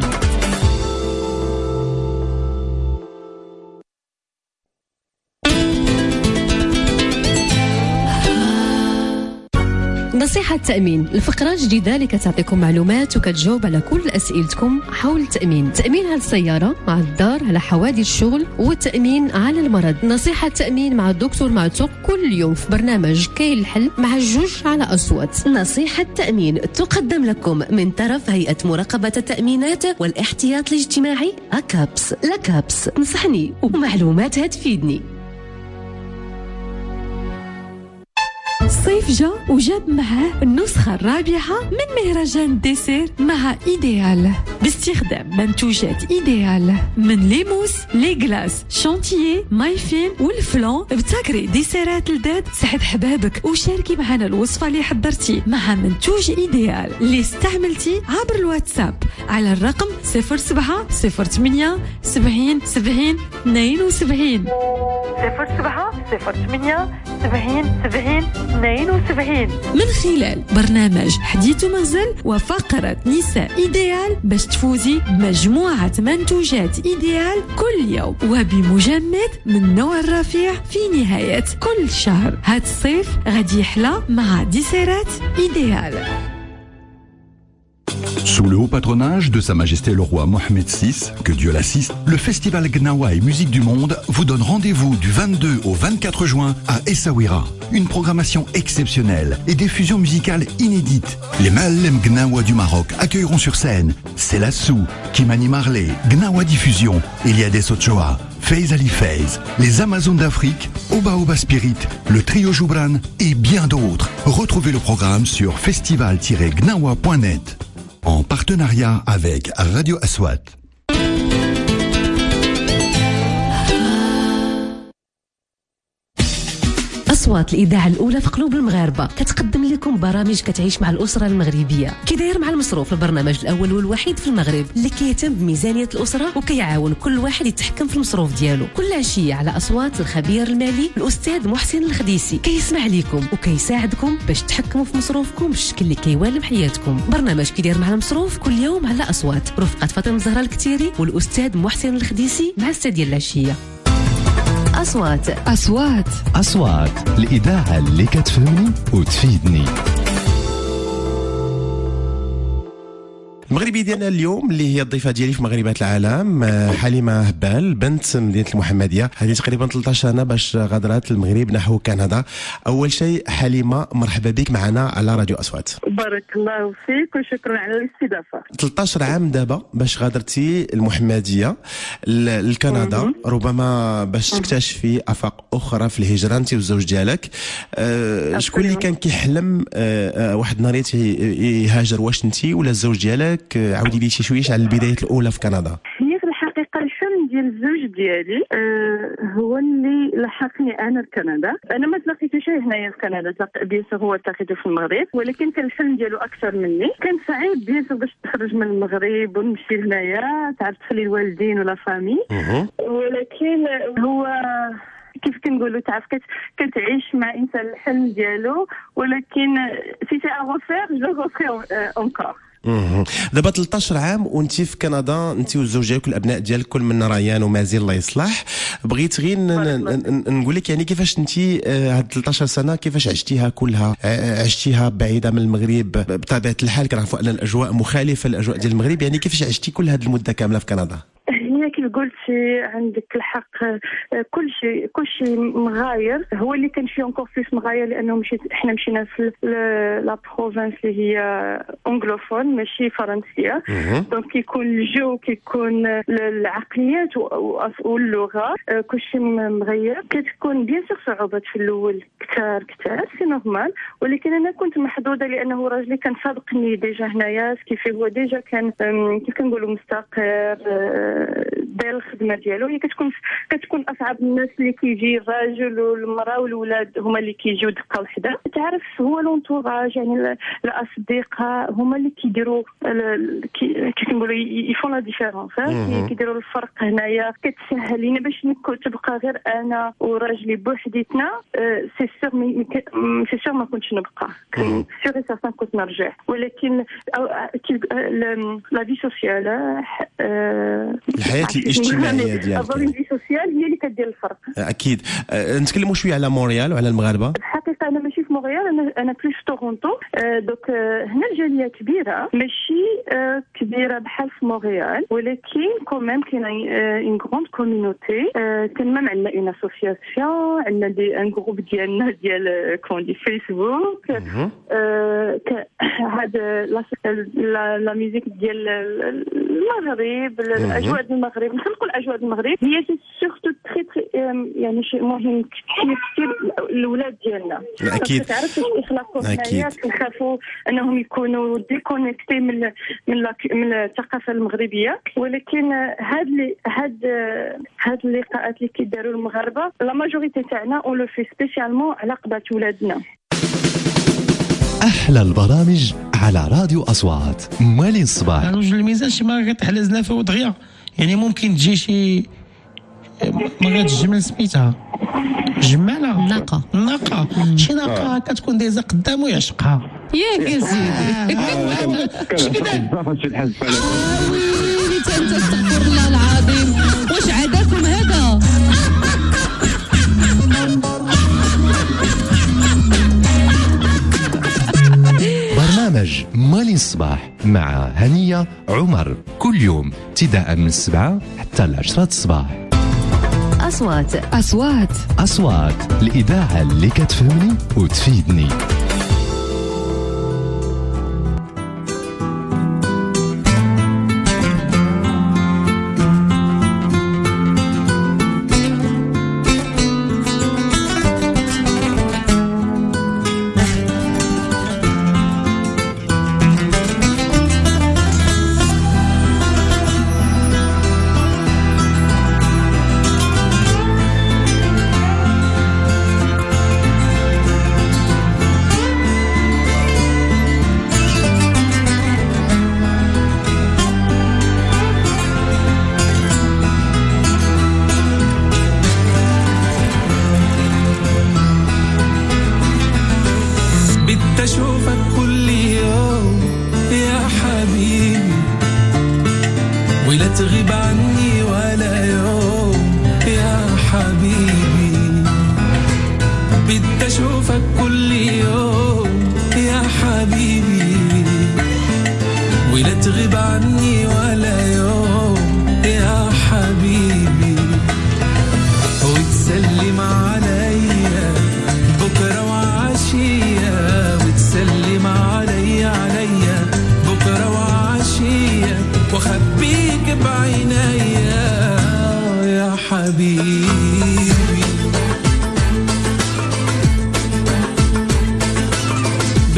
نصيحة تأمين، الفقرة جديدة اللي كتعطيكم معلومات وكتجاوب على كل أسئلتكم حول التأمين. تأمين على السيارة، مع الدار، على حوادث الشغل، والتأمين على المرض. نصيحة تأمين مع الدكتور معتوق كل يوم في برنامج كاين الحل مع الجوج على أصوات. نصيحة تأمين تقدم لكم من طرف هيئة مراقبة التأمينات والاحتياط الاجتماعي أكابس. لكابس نصحني ومعلوماتها تفيدني. الصيف جا وجاب معاه النسخة الرابعة من مهرجان ديسير مع إيديال، باستخدام منتوجات إيديال من ليموس، لي غلاس، شانتيي، مايفين والفلون. ابتكري ديسيرات لذات سعد حبابك وشاركي معنا الوصفة اللي حضرتي مع منتوج إيديال اللي استعملتي عبر الواتساب على الرقم صفر سبعة صفر ثمانية سبعين سبعين اثنين وسبعين صفر سبعة صفر ثمانية سبعين سبعين اثنين وسبعين، من خلال برنامج حديث منزل وفقرة نساء إيديال باش تفوزي بمجموعة منتوجات إيديال كل يوم وبمجمد من نوع الرفيع في نهاية كل شهر. هاد الصيف غادي يحلى مع ديسيرات إيديال. Sous le haut patronage de Sa Majesté le Roi Mohamed six, que Dieu l'assiste, le festival Gnawa et Musique du Monde vous donne rendez-vous du vingt-deux au vingt-quatre juin à Essaouira. Une programmation exceptionnelle et des fusions musicales inédites. Les Mallem Gnawa du Maroc accueilleront sur scène Selassou, Kimani Marley, Gnawa Diffusion, Eliades Ochoa, Faiz Ali Faiz, les Amazones d'Afrique, Oba Oba Spirit, le trio Joubran et bien d'autres. Retrouvez le programme sur festival tiret gnawa point net. En partenariat avec Radio Aswat. أصوات الإذاعة الأولى في قلوب المغاربة كتقدم لكم برامج كتعيش مع الأسرة المغربية. كي داير مع المصروف، البرنامج الأول والوحيد في المغرب اللي كيهتم بميزانية الأسرة وكيعاون كل واحد يتحكم في المصروف ديالو. كل عشية على أصوات الخبير المالي الأستاذ محسن الخديسي كيسمع لكم وكيساعدكم باش تحكموا في مصروفكم بالشكل اللي كيوالم حياتكم. برنامج كي داير مع المصروف كل يوم على أصوات، رفقة فاطمة الزهراء الكتيري والأستاذ محسن الخديسي مع السادة ديال العشية. أصوات أصوات أصوات الإذاعة اللي كتفهمني وتفيدني. المغربيه ديالنا اليوم اللي هي الضيفه ديالي في مغربات العالم حليمه هبال بنت مدينه المحمديه. هذه تقريبا ثلاثة عشر سنه باش غادرات المغرب نحو كندا. اول شيء حليمه مرحبا بك معنا على راديو اصوات. بارك الله فيك وشكرا على الاستضافه. ثلاثة عشر عام دابا باش غادرتي المحمديه لكندا، ربما باش تكتشفي افاق اخرى في الهجره انت والزوج ديالك. أه شكون اللي كان كيحلم أه واحد النهار يهاجر، واش انت ولا الزوج ديالك؟ عاودي لي شي شويه على البدايات الاولى في كندا. هي في الحقيقه الحلم ديال الزوج ديالي أه هو اللي لحقني انا لكندا. انا ما تلاقيتوش هنايا في كندا، بيان هو تلاقيته في المغرب، ولكن كان الحلم ديالو اكثر مني. كان صعيب بيان باش تخرج من المغرب ونمشي هنايا تعرف تخلي الوالدين ولا فامي، ولكن هو كيف كنقولوا تعرف كتعيش مع انسان الحلم ديالو، ولكن سي سي ا غوفير جو غوفير اونكور. دابا ثلاثة عشر عام وانت في كندا، انت والزوج ديالك والابناء ديالك كل منا ريان ومازال الله يصلح. بغيت غير نقول لك يعني كيفاش انت هاد ثلاثة عشر سنه كيفاش عشتيها كلها؟ عشتيها بعيده من المغرب بطبيعه الحال، كنعرفوا ان الاجواء مخالفه للاجواء ديال المغرب، يعني كيفاش عشتي كل هاد المده كامله في كندا؟ هي كيف قلتي عندك الحق، كل شيء كل شيء مغاير. هو اللي كان شي اونكور فيس مغاير لانه مشيت احنا مشينا في لا بروفانس اللي هي انجلوفون ماشي فرنسيه، دونك كيكون الجو كيكون العقليات واللغه كل شيء مغير. كتكون بيان سور صعوبات في الاول كثار كثار سي نورمال، ولكن انا كنت محظوظه لانه راجلي كان سابقني ديجا هنايا، كيف هو ديجا كان كيف كنقولوا مستقر داير الخدمه ديالو. هي كتكون كتكون اصعب الناس اللي كيجي الراجل والمراه والولاد هما اللي كيجيو دقه وحده. تعرف هو لونتوراج يعني الاصدقاء هما اللي كيديروا كيف كنقولوا يفون لا ديفيرونس، كيديروا الفرق هنايا. كتسهل لينا باش تبقى غير انا وراجلي بوحديتنا. سي سور سي سور ما كنتش نبقى، سيغ سيغ كنت نرجع، ولكن لا في سوسيال الحياه الاجتماعيه ديالك اظن الفي سوسيال هي اللي كدير الفرق. اكيد. أه نتكلموا شويه على مونريال وعلى المغاربه. الحقيقه انا ماشي في مونريال، انا انا بلوس في تورونتو. أه دوك أه هنا الجاليه كبيره، ماشي أه كبيره بحال في مونريال، ولكن كوميم كاين اون غروند كوميونيتي. كان مام عندنا اون اسوسياسيون، عندنا دي ان جروب ديالنا ديال كون دي فيسبوك. هذا لا لا ميوزيك ديال المغرب، الاجواء ديال المغرب، نخلقوا الاجواء ديال المغرب. هي سورتو تري تري يعني شيء مهم كثير كثير الاولاد ديالنا. اكيد تعرف يخلقوا هنايا، كنخافوا انهم يكونوا ديكونيكتي من من من الثقافه المغربيه. ولكن هاد لي هاد هاد اللقاءات اللي كيداروا المغاربه لا ماجوريتي تاعنا اون لو في سبيسيالمون على قبات ولادنا. أحلى البرامج على راديو أصوات. مالين الصباح رجل الميزان شي مرة كتحل زنافة ودغيا، يعني ممكن تجي شي مرة الجمل سميتها جمالة ناقة ناقة شي ناقة كتكون دايزة قدامو يعشقها ياك يا سيدي. اش كدا ويلي انت استغفر الله العظيم، واش عاداكم هذا؟ برنامج مالين الصباح مع هنية عمر كل يوم ابتداء من السبعة حتى العشرة الصباح. أصوات أصوات أصوات الإذاعة اللي كتفهمني وتفيدني.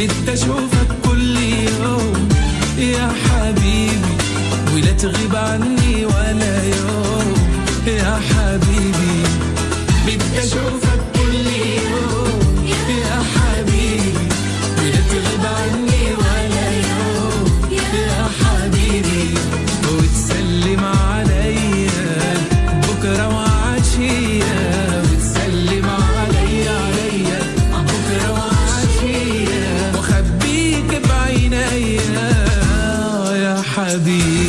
بدي اشوفك كل يوم يا حبيبي ولا تغيب عني ولا يوم يا حبيبي بدي اشوفك كل يوم يا حبيبي ولا تغيب عني ولا يوم يا حبيبي وتسلم عليا بكره وعشيه وتسلم عليا عليا بكره وعشيه وخبيك بعينيا يا حبيبي.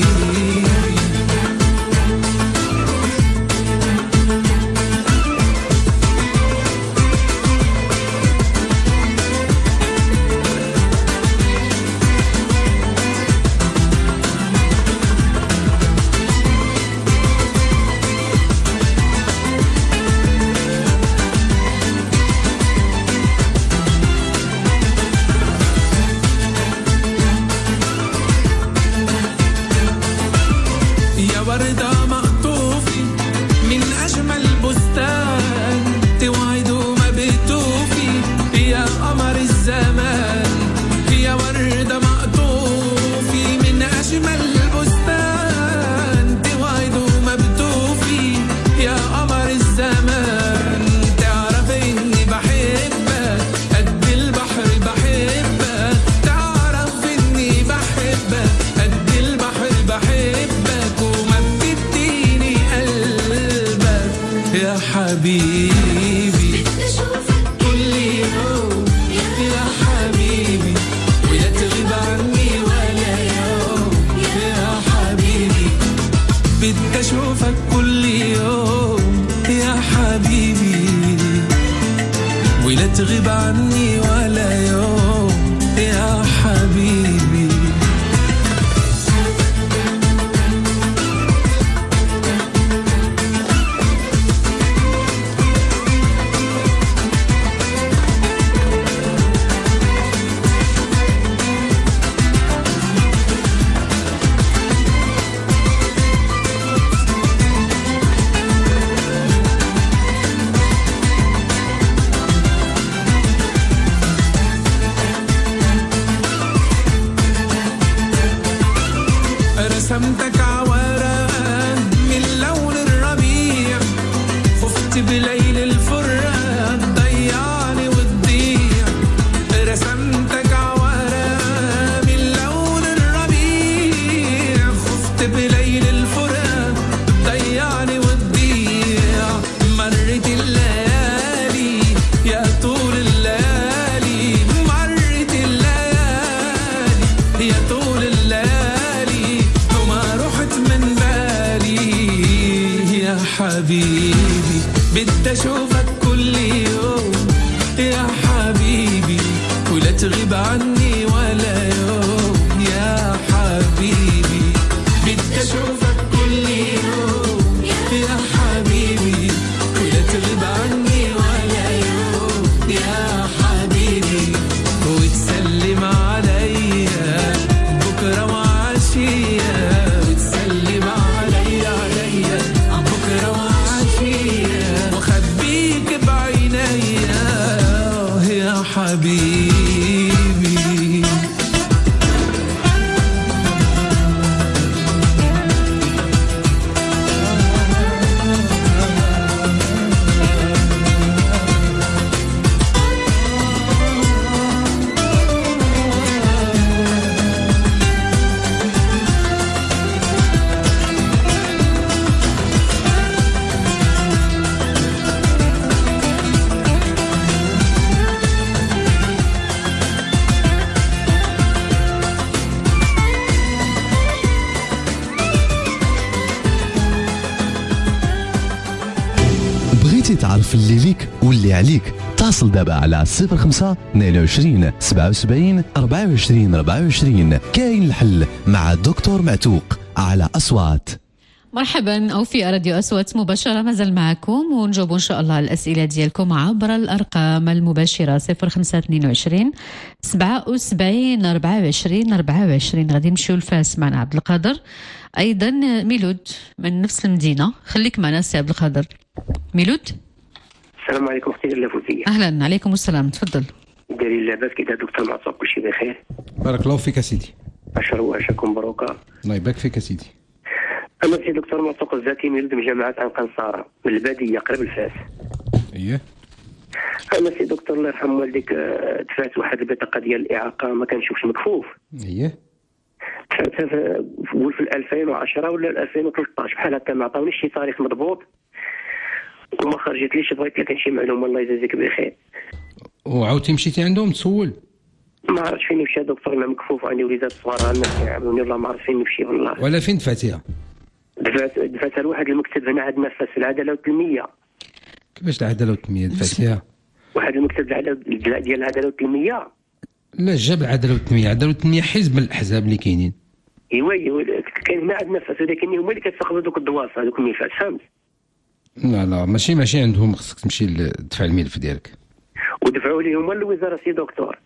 تغيب عني ولا يوم يا حبيبي. رسمتك عورقة من لون الربيع، خفت بليل الفرقة تضيعني وتضيع. رسمتك عورقة من لون الربيع، خفت بليل الفرقة تضيعني وتضيع. مرت الليالي يا طول الليالي، مرت الليالي يا طول الليالي، من بالي يا حبيبي. بدي اشوفك كل يوم يا حبيبي، ولا تغيب عني ولا يوم يا حبيبي. بدي اشوفك كل يوم يا حبيبي، ولا تغيب عني ولا يوم يا حبيبي. وتسلم عليا بكره وعشيه، حبيبي. بغيتي تعرف اللي ليك واللي عليك؟ اتصل دابا على صفر خمسة اثنين وعشرين سبعة وسبعين أربعة وعشرين أربعة وعشرين. كاين الحل مع الدكتور معتوق على أصوات. مرحبا أو في راديو أصوات مباشرة، مازال معكم ونجاوب إن شاء الله على الأسئلة ديالكم عبر الأرقام المباشرة صفر خمسة اثنين وعشرين سبعة وسبعين أربعة وعشرين أربعة وعشرين. غادي نمشيو لفاس معنا عبد القادر، أيضا ميلود من نفس المدينة. خليك معنا سي عبد القادر. ميلود، السلام عليكم اختي لافوزية. أهلا. عليكم السلام، تفضل. دايرين لاباس كي دار دكتور معصوب كلشي بخير؟ بارك الله فيك سيدي. اشهر واشهركم مبروكه. الله يبارك فيك سيدي. انا سي دكتور معصوب الذاتي مولود من جامعه عين قنصاره من الباديه قريب الفاس. اييه. انا سي دكتور الله يرحم والديك دفعت واحد البطاقه ديال الاعاقه ما كنشوفش مكفوف. اييه. دفعتها في في ألفين وعشرة ولا ألفين وثلاثطاش بحال هكا، ما عطاونيش شي تاريخ مضبوط وما خرجتليش. بغيت لك شي معلومه الله يجازيك بخير. وعاودتي مشيتي عندهم تسول؟ ما عرفتش فين نمشي دكتور، ما مكفوف، عندي وليدات صغار الناس كيعاونوني والله ما عرفت فين نمشي والله. ولا فين دفعتيها؟ دفعت دفعتها لواحد المكتب هنا عندنا في العداله والتنميه. كيفاش العداله والتنميه دفعتيها؟ واحد المكتب ديال العداله والتنميه. لا جاب العداله والتنميه، العداله والتنميه حزب من الاحزاب اللي كاينين. ايوا ايوا كاين هنا عندنا فاس، ولكن هما اللي كيتاخذوا دوك الدوافع دوك الملفات، فهمت؟ لا لا ماشي ماشي عندهم، خصك تمشي تدفع الملف ديالك. ودفعوا لي هما الوزاره سي دكتور.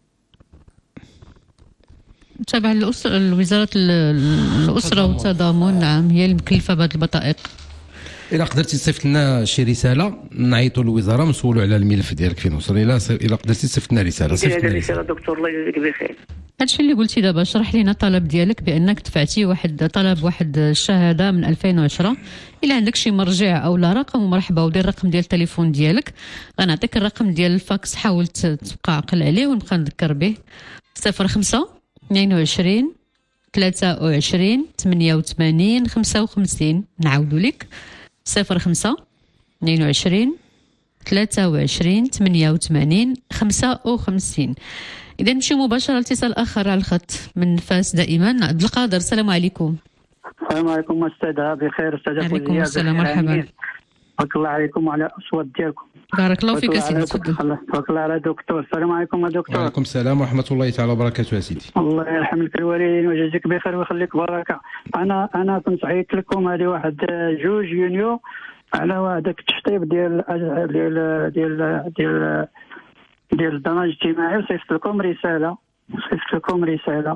تابع الأسرة الوزارة الأسرة والتضامن، نعم هي المكلفة بهذه البطائق. إلا قدرتي تصيفط لنا شي رسالة نعيطوا للوزارة ونسولوا على الملف ديالك فين وصل. إلا إلا قدرتي تصيفط لنا رسالة صيفط لنا رسالة دكتور الله يجزيك بخير. هادشي اللي قلتي دابا، شرح لينا الطلب ديالك بأنك دفعتي واحد طلب واحد الشهادة من ألفين وعشرة. إلا عندك شي مرجع أو لا رقم ومرحبا، ودير الرقم ديال التليفون ديالك، غنعطيك الرقم ديال الفاكس، حاول تبقى عاقل عليه ونبقى نذكر به. صفر خمسة اثنين وعشرين ثلاثة وعشرين ثمانية وثمانين خمسة وخمسين. نعاودو لك صفر خمسة اثنين وعشرين ثلاثة وعشرين ثمانية وثمانين خمسة وخمسين. إذا نمشي مباشرة لاتصال آخر على الخط من فاس دائما. عبد القادر السلام عليكم. السلام عليكم أستاذة بخير. أستاذة عليكم السلام مرحبا. بارك الله عليكم وعلى الأصوات ديالكم. بارك الله فيك سيدي، تفضل. بارك الله على دكتور. السلام عليكم يا دكتور. وعليكم السلام ورحمة الله تعالى وبركاته يا سيدي. الله يرحم لك الوالدين ويجزيك بخير ويخليك بركة. أنا أنا كنت عيطت لكم هذه واحد جوج يونيو على هذاك التشطيب ديال ديال ديال ديال ديال الضمان الاجتماعي، وصيفط لكم رسالة صيفط لكم رسالة.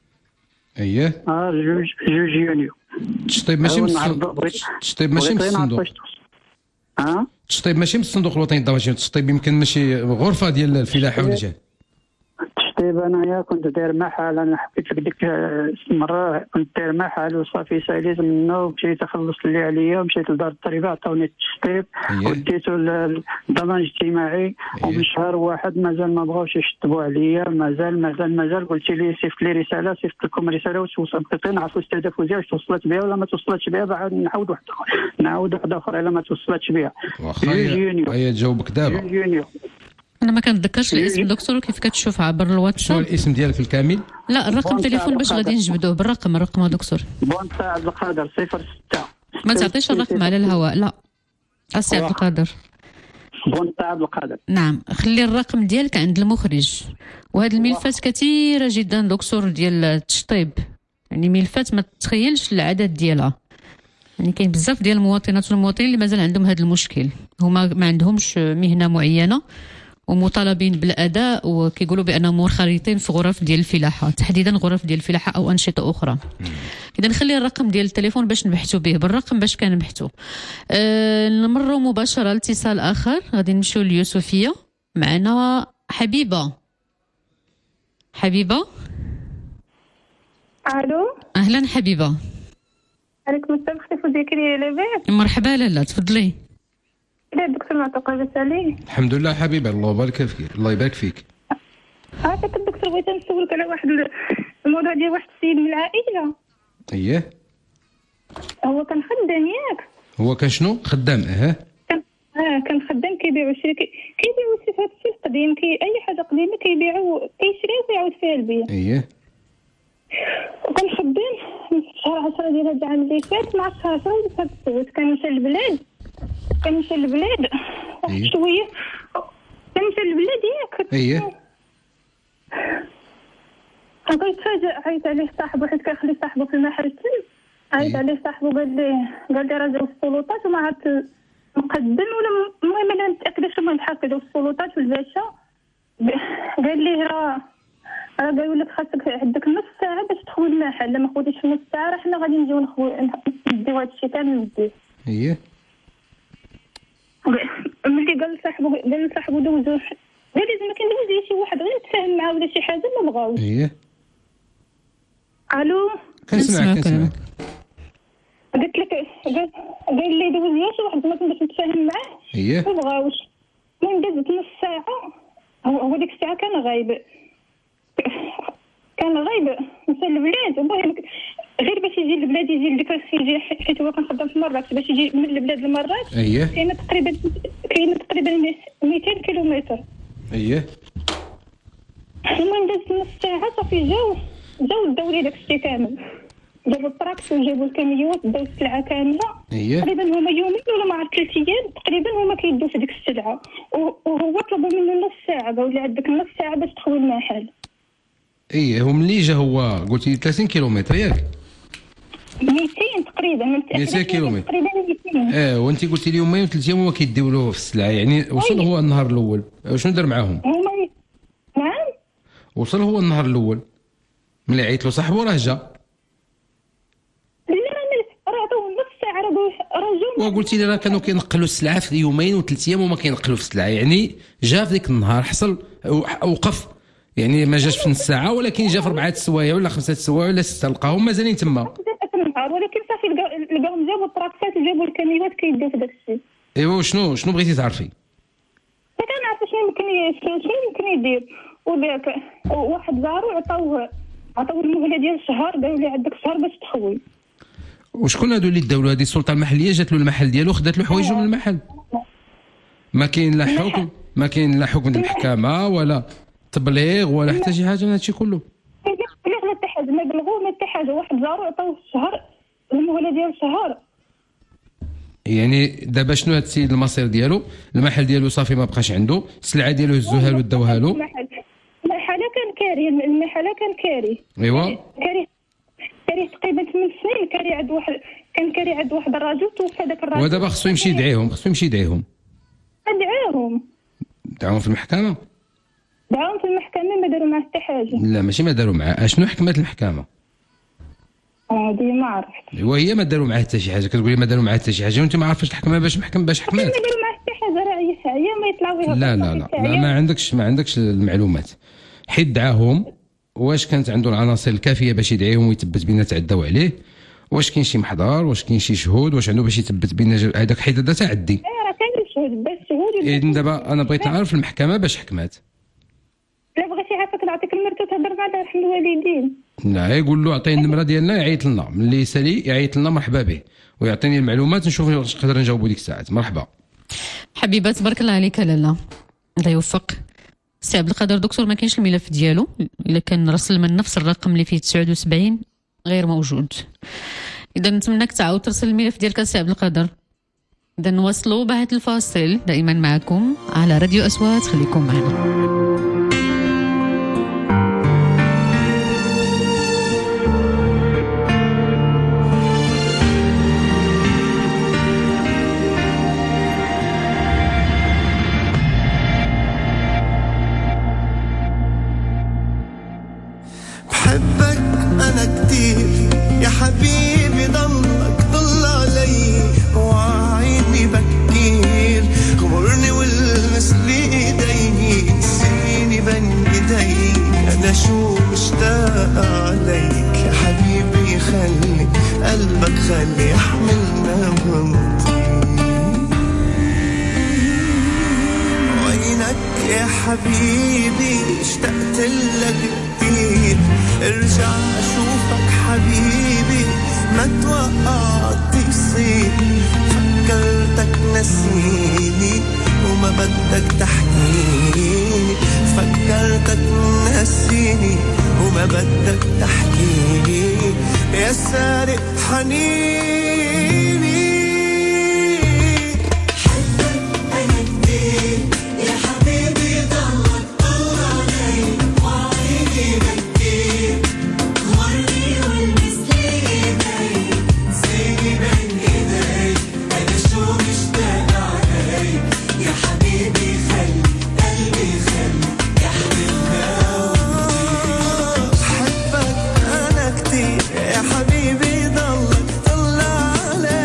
اييه. اه جوج جوج يونيو. التشطيب ماشي من التشطيب ماشي من الصندوق. ها؟ التشطيب ماشي من الصندوق الوطني للضمان، التشطيب يمكن ماشي غرفة ديال الفلاحة ولا جهة. التشطيب انايا كنت داير محل، انا حكيت لك ديك المرة كنت داير محل وصافي ساليت منه ومشيت خلصت اللي عليا ومشيت لدار الضريبة عطاوني التشطيب وديتو للضمان الاجتماعي. ومن شهر واحد مازال ما بغاوش يشطبوا عليا، مازال مازال مازال قلت لي صيفط لي رسالة، صيفط لكم رسالة وتوصل بقيتين نعرفوا الاستهداف ديالك توصلت بها ولا ما توصلتش بها، بعد نعاود واحد نعاود واحد اخر الا ما توصلتش بها. واخا هي تجاوبك دابا. يونيو. انا ما كنتذكرش الاسم دكتور، كيف كتشوف عبر الواتساب؟ شنو الاسم ديالك الكامل؟ لا الرقم التليفون باش غادي نجبدوه بالرقم. الرقم دكتور بون تاع عبد القادر صفر ستة. ما تعطيش الرقم على الهواء، لا اسي عبد القادر. بون تاع عبد القادر. نعم خلي الرقم ديالك عند المخرج. وهاد الملفات كثيره جدا دكتور ديال التشطيب، يعني ملفات ما تتخيلش العدد ديالها. يعني كاين بزاف ديال المواطنات والمواطنين اللي مازال عندهم هذا المشكل، هما ما عندهمش مهنه معينه ومطالبين بالاداء، وكيقولوا بانهم منخرطين في غرف ديال الفلاحه، تحديدا غرف ديال الفلاحه او انشطه اخرى. اذا نخلي الرقم ديال التليفون باش نبحثوا به، بالرقم باش كنبحثوا. أه نمروا مباشره لاتصال اخر، غادي نمشيو ليوسفيه. معنا حبيبه. حبيبه الو. اهلا حبيبه. عليكم السلام، اختي فوزيكري لاباس؟ مرحبا لالا تفضلي. لا الدكتور معتق لاباس عليه؟ الحمد لله حبيبه، الله يبارك فيك. الله يبارك فيك. عافاك الدكتور، بغيت نسولك على واحد الموضوع ديال واحد السيد من العائله. اييه. هو كان خدام ياك؟ هو كان شنو؟ خدام اه كان اه كان خدام كيبيعوا شي كيبيعوا شي هذا الشيء القديم، كي اي حاجه قديمه كيبيعوا كيشريو ويعاود فيها البيع. اييه. وكان خدام في شهر عشرة ديال هذا العام اللي فات مع شهر عشرة ولد هذا السويت، كان مشى للبلاد كان مشى للبلاد إيه؟ شويه كان مشى للبلاد ياك. اييه. غيتفاجئ عيط عليه صاحبه حيت كيخلي صاحبه في المحل، عيط عليه صاحبه قال ليه قال لي راه جاو السلطات وما عرفت مقدم ولا المهم انا متاكده شنو بحال كذا السلطات والباشا. قال لي راه راه قالوا لك خاصك عندك نص ساعه باش تخوي المحل، لما خويتيش نص ساعه راه حنا غادي نجيو نخوي نديو هذا الشيء كامل نديه. اييه. ملي قال لصاحبو قال لصاحبو دوزو قال لي زعما كندوز لي شي واحد غير نتفاهم معاه ولا شي حاجه ما بغاوش. اييه الو كنسمعك كنسمعك. قلت لك قال قال لي دوز لي شي واحد ما كنتش نتفاهم معاه اييه ما بغاوش. من دازت نص ساعه هو هو ديك الساعه كان غايب كان غايب مشى للبلاد وبغى غير باش يجي للبلاد يجي لديك يجي حيت هو كنخدم في مراكش باش يجي من البلاد لمراكش. اييه كاينه تقريبا كاينه تقريبا مئتين كيلومتر. اييه المهم دازت نص ساعه صافي جاو جاو داو لي داكشي كامل. جابوا الطراكس وجابوا الكاميوات داو السلعه كامله. اييه تقريبا هما يومين ولا ما عرفت ثلاث ايام تقريبا هما كيدوا في ديك السلعه وهو طلبوا منه نص ساعه قالوا لي عندك نص ساعه باش تخوي المحل. ايه هو ملي جا هو قلتي ثلاثين كيلومتر ياك؟ مئتين تقريبا من مئتين كيلومتر تقريبا مئتين. اه وانت قلتي لي يومين وثلاث ايام هما كيديو له في السلعه يعني وصل هو النهار الاول شنو دار معاهم؟ هما نعم وصل هو النهار الاول ملي عيط له صاحبو راه جا. لا راه عطاوه نص ساعه راه راه جاو. وقلتي لي راه كانوا كينقلوا السلعه في يومين وثلاث ايام وما كينقلوا في السلعه يعني جا في ذاك النهار حصل وقف يعني ما جاش في نص ساعه ولكن جا في اربعه السوايع ولا خمسه السوايع ولا سته لقاهم مازالين تما. ولكن صافي لقاهم جابوا الطراكسات وجابوا الكاميوات كيديو في داك الشيء. ايوا شنو شنو بغيتي تعرفي؟ ما كنعرف شنو يمكن شنو يمكن يدير وداك واحد زارو عطاوه عطاوه المهله ديال شهر قالوا لي عندك شهر باش تخوي. وشكون هادو اللي داولو؟ هذه السلطه المحليه جات له المحل ديالو خدات له حوايجو من المحل. ما كاين لا حكم ما كاين لا حكم المحكمه ولا تبليغ ولا حتى شي حاجه من هادشي كله. ما حتى حاجه ما بلغوا ما حتى حاجه واحد زارو عطاوه شهر المهله ديال شهر. يعني دابا شنو هاد السيد المصير ديالو المحل ديالو صافي ما بقاش عنده السلعه ديالو هزوها له داوها له. المحل كان كاري المحل كان كاري. ايوا كاري كاري تقريبا ثمان سنين كاري عند واحد كان كاري عند واحد الراجل توفى داك الراجل. ودابا خصو يمشي يدعيهم خصو يمشي يدعيهم. دعاهم دعاهم في المحكمه. دعاهم في المحكمه ما داروا معاه حتى حاجه. لا ماشي ما داروا معاه اشنو حكمت المحكمه؟ هادي ما عرفت. وهي ما داروا معاه حتى شي حاجه كتقولي ما داروا معاه حتى شي حاجه وانت ما عارفاش الحكمه باش محكم باش حكمات. ما داروا معاه حتى حاجه راه هي ما يطلعوا لا لا لا, لا ما عندكش ما عندكش المعلومات. حيت دعاهم واش كانت عنده العناصر الكافيه باش يدعيهم ويثبت بان تعداو عليه واش كاين شي محضر واش كاين شي شهود واش عنده باش يثبت بان هذاك حيت هذا تعدي. راه كاين شهود بس شهود. اذن دابا انا بغيت نعرف المحكمه باش حكمات. لا بغيتي عافاك نعطيك المرته تهضر مع رحم الوالدين. لا يقول له عطيني النمره ديالنا يعيط لنا ملي يسالي يعيط لنا مرحبا به ويعطيني المعلومات نشوف واش نقدر نجاوبو ديك الساعات. مرحبا حبيبه تبارك الله عليك. لالا الله يوفق. سي عبد القادر دكتور ما كاينش الملف ديالو الا كان رسل من نفس الرقم اللي فيه تسعة وسبعين غير موجود. اذا نتمنىك تعاود ترسل الملف ديالك سي عبد القادر. اذا نواصلوا بعد الفاصل دائما معكم على راديو أصوات. خليكم معنا. بحبك أنا كتير يا حبيبي ضلك ضل علي وعيني بكير غمرني والمس لي ايدي سيني بين ايدي أنا شو مشتاق عليك يا حبيبي خلي قلبك خلي يحملنا ونطير وينك يا حبيبي اشتقت لك كتير ارجع اشوفك حبيبي ما توقعت تصير فكرتك نسيني وما بدك تحكيني فكرتك نسيني وما بدك تحكيني يا سارق حنيني حبك انا كتير يا حبيبي ضلك طول علي وعيني بكير غمرني والمس لي ايدي زيني بين ايدي انا شو مشتاق عليك يا حبيبي خلي قلبي خلي يحملنا حبك انا كتير يا حبيبي ضلك طلع علي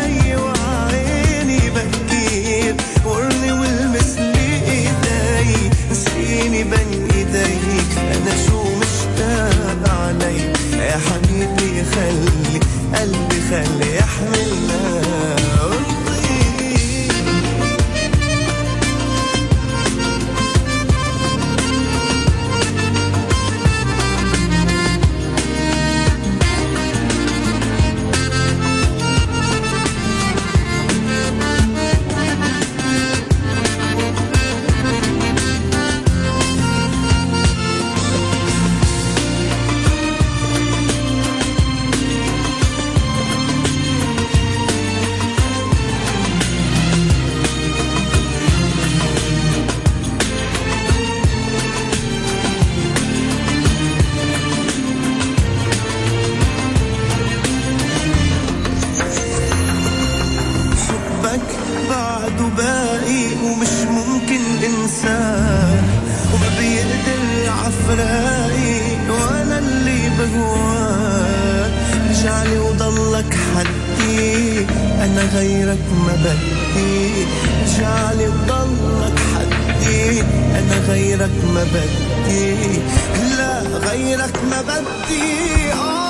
وراي وانا اللي بهواك رجعلي وضلك حدي انا غيرك ما بدي رجعلي وضلك حدي انا غيرك ما بدي لا غيرك ما بدي آه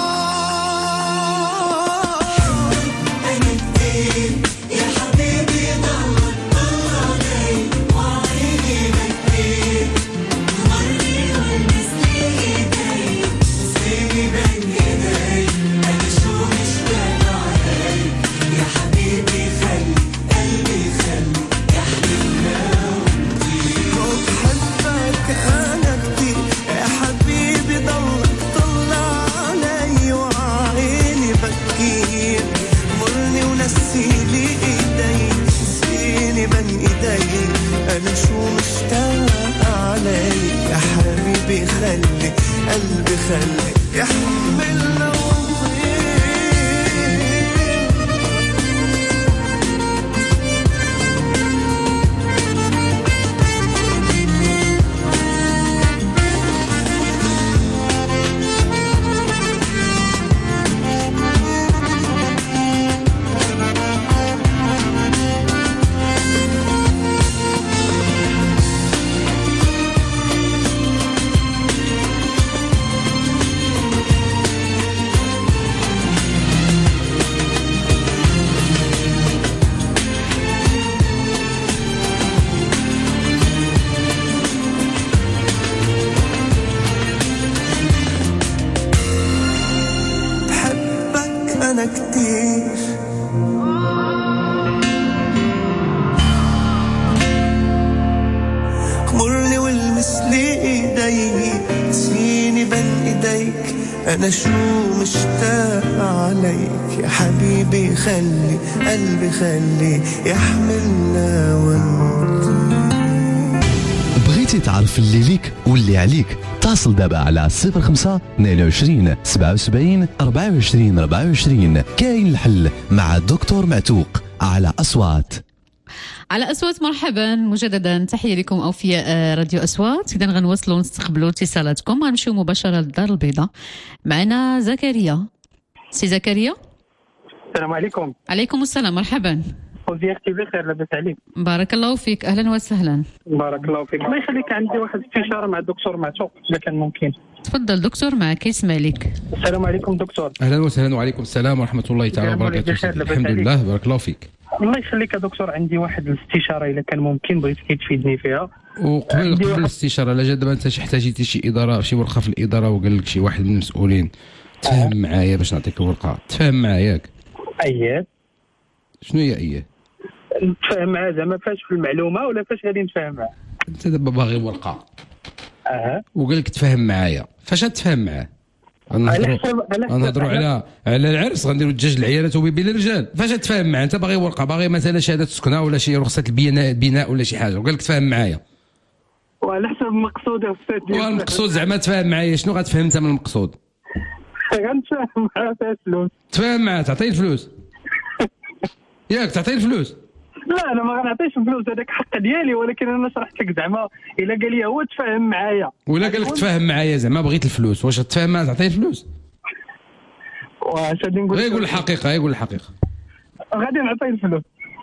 أنا كتير يا حبيبي ضلك طل علي وعيني بكير مرني والمسلي ايدي سيبي بين ايدي أنا شو مشتاق عليك يا حبيبي خلي قلبي خلي يحلمنا بحبك أنا كتير يا حبيبي ضلك طل علي وعيني بكير مرني ونسيلي ايدي نسيني بين ايدي انا شو مشتاق عليك يا حبيبي خلي قلبي خلي يحملنا أنا كتير مرني والمسلي ايدي سيني بين ايديك انا شو مشتاق عليك يا حبيبي خلي قلبي خلي يحملنا وانت بغيتي تعرف اللي ليك واللي عليك اتصل دابا على صفر خمسة اثنين وعشرين سبعة وسبعين أربعة وعشرين أربعة وعشرين. كاين الحل مع الدكتور معتوق على أصوات. على أصوات مرحبا مجددا، تحية لكم أوفياء راديو أصوات. إذا غنوصلوا نستقبلوا اتصالاتكم، غنمشيو مباشرة للدار البيضاء. معنا زكريا. سي زكريا السلام عليكم. عليكم السلام، مرحبا. خوزي اختي بخير، لاباس عليك؟ بارك الله فيك، أهلا وسهلا. بارك الله فيك. الله يخليك، عندي واحد استشاره مع الدكتور معتوق اذا كان ممكن. تفضل دكتور، معك يسمع لك. السلام عليكم دكتور. اهلا وسهلا وعليكم السلام ورحمه الله تعالى وبركاته. الحمد لله، بارك الله فيك. الله يخليك يا دكتور، عندي واحد الاستشاره اذا كان ممكن، بغيتك تفيدني فيها. وقبل قبل الاستشاره، لا جا دابا انت احتاجيتي شي اداره شي ورقه في الاداره وقال لك شي واحد من المسؤولين تفاهم آه. معايا باش نعطيك الورقه، تفاهم معايا ياك؟ اييه. شنو هي اييه؟ نتفاهم معاه زعما فاش في المعلومه ولا فاش غادي نتفاهم معاه؟ انت دابا باغي ورقه اها وقال لك تفاهم معايا، فاش غتفاهم معاه؟ غنهضروا غنهضروا على على العرس، غنديروا الدجاج العيالات وبيبي للرجال، فاش تفاهم معاه؟ انت باغي ورقه، باغي مثلا شهاده سكنه ولا شي رخصه البناء بناء ولا شي حاجه، وقال لك تفاهم معايا. وعلى حسب المقصود يا استاذ. والمقصود زعما تفاهم معايا، شنو غتفهم انت من المقصود؟ غنتفاهم معاه فيها الفلوس. تفاهم معاه تعطيه الفلوس ياك؟ تعطيه الفلوس؟ لا انا ما غنعطيش الفلوس، هذاك حق ديالي، ولكن انا شرحت لك زعما الا قال لي هو تفاهم معايا ولا قال لك تفاهم معايا زعما بغيت الفلوس، واش تفاهم معاه تعطيه الفلوس؟ واش غادي نقول؟ غير يقول الحقيقه، يقول الحقيقه. غادي نعطيه الفلوس.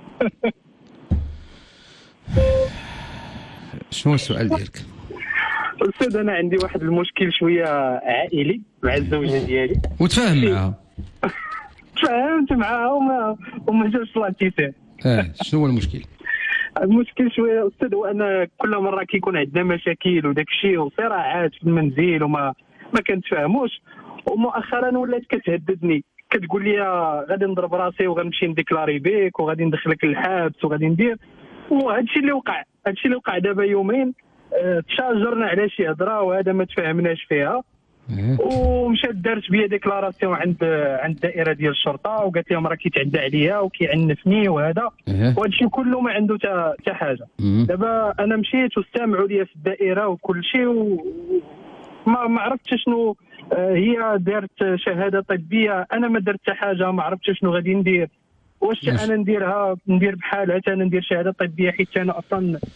شنو السؤال ديالك؟ استاذ انا عندي واحد المشكل شويه عائلي مع الزوجه ديالي. وتفاهم معها؟ تفاهمت معها وما وما جاش الاتفاق. اه شنو هو المشكل؟ المشكل شويه استاذ هو ان كل مره كيكون عندنا مشاكل وداك الشيء وصراعات في المنزل وما ما كنتفاهموش، ومؤخرا ولات كتهددني، كتقول لي غادي نضرب راسي وغنمشي نديكلاري بيك وغادي ندخلك للحبس وغادي ندير. وهذا الشيء اللي وقع، هذا الشيء اللي وقع دابا يومين. اه تشاجرنا على شي هضره وهذا ما تفاهمناش فيها، ومشات دارت بيا ديكلاراسيون عند عند الدائره ديال الشرطه، وقالت لهم راه كيتعدى عليا وكيعنفني وهذا، وهذا الشيء كله ما عنده حتى حاجه. دابا انا مشيت واستمعوا لي في الدائره وكل شيء، وما ما عرفتش شنو. هي دارت شهاده طبيه، انا ما درت حتى حاجه، ما عرفتش شنو غادي ندير. واش انا نديرها ندير بحالها، انا ندير شهاده طبيه حيت انا اصلا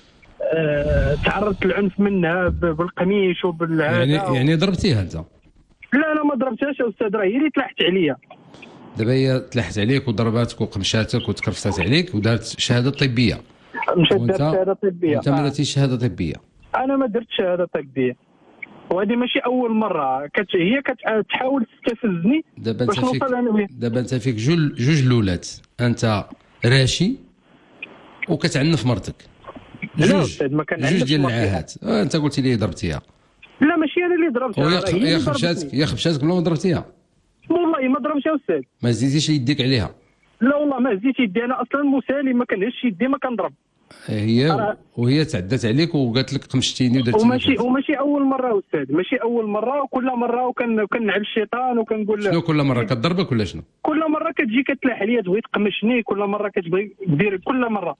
آه، تعرضت للعنف منها ب- بالقميش وبالهذا يعني يعني ضربتيها انت؟ لا انا ما ضربتهاش يا استاذ، راه هي اللي تلحت عليا. دابا هي تلحت عليك وضرباتك وقمشاتك وتكرفسات عليك ودارت شهاده طبيه. مشات وانت دارت شهاده طبيه. انت ما آه. درتيش شهاده طبيه. انا ما درت شهاده طبيه، وهذه ماشي اول مره كت... هي كتحاول تستفزني دابا باش انت فيك نوصل انا وهي. دابا انت فيك جوج جوج لولات، انت راشي وكتعنف مرتك. لا جوج استاذ ما كان جوج ديال العاهات. آه انت قلتي لي ضربتيها. لا ماشي انا اللي ضربتها، وهي راه هي هي اللي خبشاتك ضربتني. هي خبشاتك بلا ما ضربتيها. والله ما ضربتش يا استاذ. ما زيدتيش يديك عليها. لا والله ما هزيت يدي، انا اصلا مسالم ما كنهزش يدي ما كنضرب. هي أنا- وهي تعدات عليك وقالت لك قمشتيني ودرتي وماشي وماشي اول مره يا استاذ، ماشي اول مره، وكل مره وكن كنعب الشيطان وكنقول شنو كل مره كضربك ولا شنو؟ كل مره كتجي كتلاح عليا تبغي تقمشني، كل مره كتبغي دير كل مره،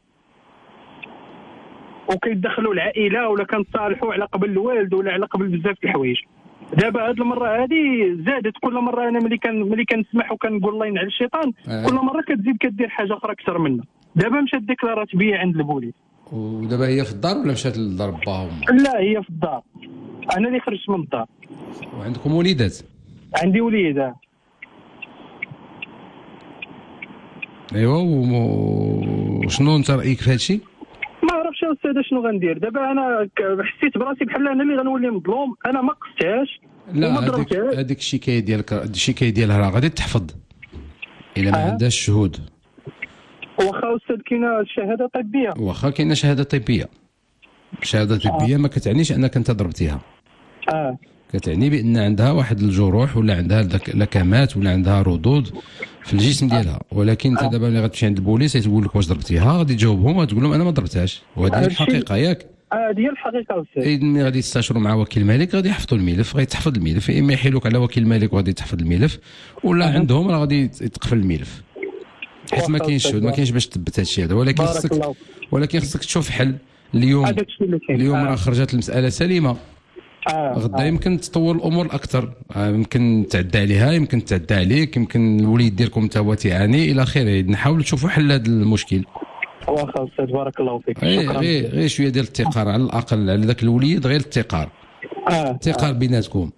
وكيدخلوا العائله ولا كنتصالحوا على قبل الوالد ولا على قبل بزاف د الحوايج. دابا هاد المره هذه زادت، كل مره انا ملي كان ملي كنسمح وكنقول الله ينعل الشيطان آه. كل مره كتزيد كدير حاجه اخرى اكثر منها. دابا مشات ديكلارات بيا عند البوليس. ودابا هي في الدار ولا مشات للدار باها وما؟ لا هي في الدار، انا اللي خرجت من الدار. وعندكم وليدات؟ عندي وليده. ايوا وشنو انت رايك في هذا الشيء؟ ما عرفتش يا استاذ شنو غندير دابا. انا ك- حسيت براسي بحال انا اللي غنولي مظلوم، انا ما قصتهاش وما لا هذيك ضربتهاش. هذيك الشكايه ديالك الشكايه ديالها راه غادي تحفظ الا ما آه. عندهاش شهود. واخا استاذ كاينه شهاده طبيه. واخا كاينه شهاده طبيه. شهاده طبيه ما كتعنيش انك انت ضربتيها. اه كتعني بان عندها واحد الجروح ولا عندها لك- لكمات ولا عندها ردود في الجسم ديالها، ولكن انت دابا ملي غتمشي عند البوليس تقول لك واش ضربتيها، غادي تجاوبهم وتقول لهم انا ما ضربتهاش، وهذه هي هذا الشيء- الحقيقه ياك. هذه هي الحقيقه استاذ. إذا ملي غادي يستشروا مع وكيل الملك غادي يحفظوا الملف، غادي تحفظ الملف، اما يحيلوك على وكيل الملك وغادي تحفظ الملف، ولا عندهم راه غادي يتقفل الملف. حيت ما كاينش شهود، ما كاينش باش تثبت هذا الشيء هذا، ولكن بارك خصك الله. ولكن خصك تشوف حل. اليوم هذا الشيء اللي كاين. اليوم آه. راه خرجت المساله سليمه. آه. غدا يمكن تطور الامور اكثر، آه، يمكن تعدى عليها، يمكن تعدى عليك، يمكن الوليد ديالكم انت هو تيعاني الى اخره. نحاولوا تشوفوا حل هذا المشكل. واخا استاذ بارك الله فيك. غير شكرا. غير غير شويه ديال الاتقار على الاقل على ذاك الوليد، غير الاتقار. اه الاتقار بيناتكم.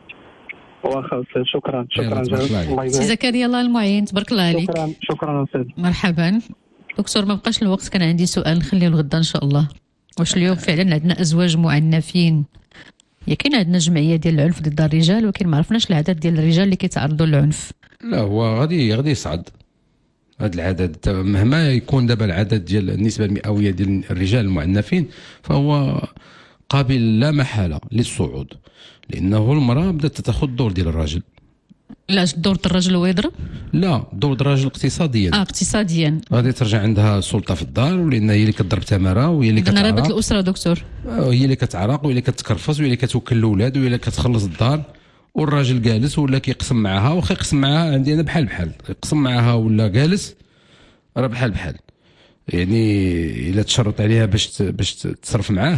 واخا استاذ شكرا شكرا يلا، تبارك الله عليك. الله سي يبارك. زكريا الله المعين، تبارك الله عليك. شكرا شكرا استاذ. مرحبا دكتور. ما بقاش الوقت، كان عندي سؤال نخليه لغدا ان شاء الله. واش اليوم فعلا عندنا ازواج معنفين؟ هي كاين عندنا جمعيه ديال العنف ضد الرجال، ولكن ما عرفناش العدد ديال الرجال اللي كيتعرضوا للعنف. لا هو غادي غادي يصعد هذا العدد، مهما يكون دابا العدد ديال النسبه المئويه ديال الرجال المعنفين فهو قابل لا محاله للصعود، لانه المراه بدات تاخذ الدور ديال الراجل. لا دور الرجل هو يضرب؟ لا دور الراجل اقتصاديا. اه اقتصاديا. غادي ترجع عندها السلطه في الدار، ولان هي اللي كتضرب تماره، وهي اللي اذا رابط كتعرق، الاسره دكتور. هي اللي كتعرق، وهي اللي كتكرفص، وهي اللي كتوكل الاولاد، وهي اللي كتخلص الدار، والراجل جالس ولا كيقسم معها. واخا يقسم معها عندي انا بحال بحال، يقسم معها ولا جالس راه بحال بحال. يعني الا تشرط عليها باش ت- باش تصرف معاه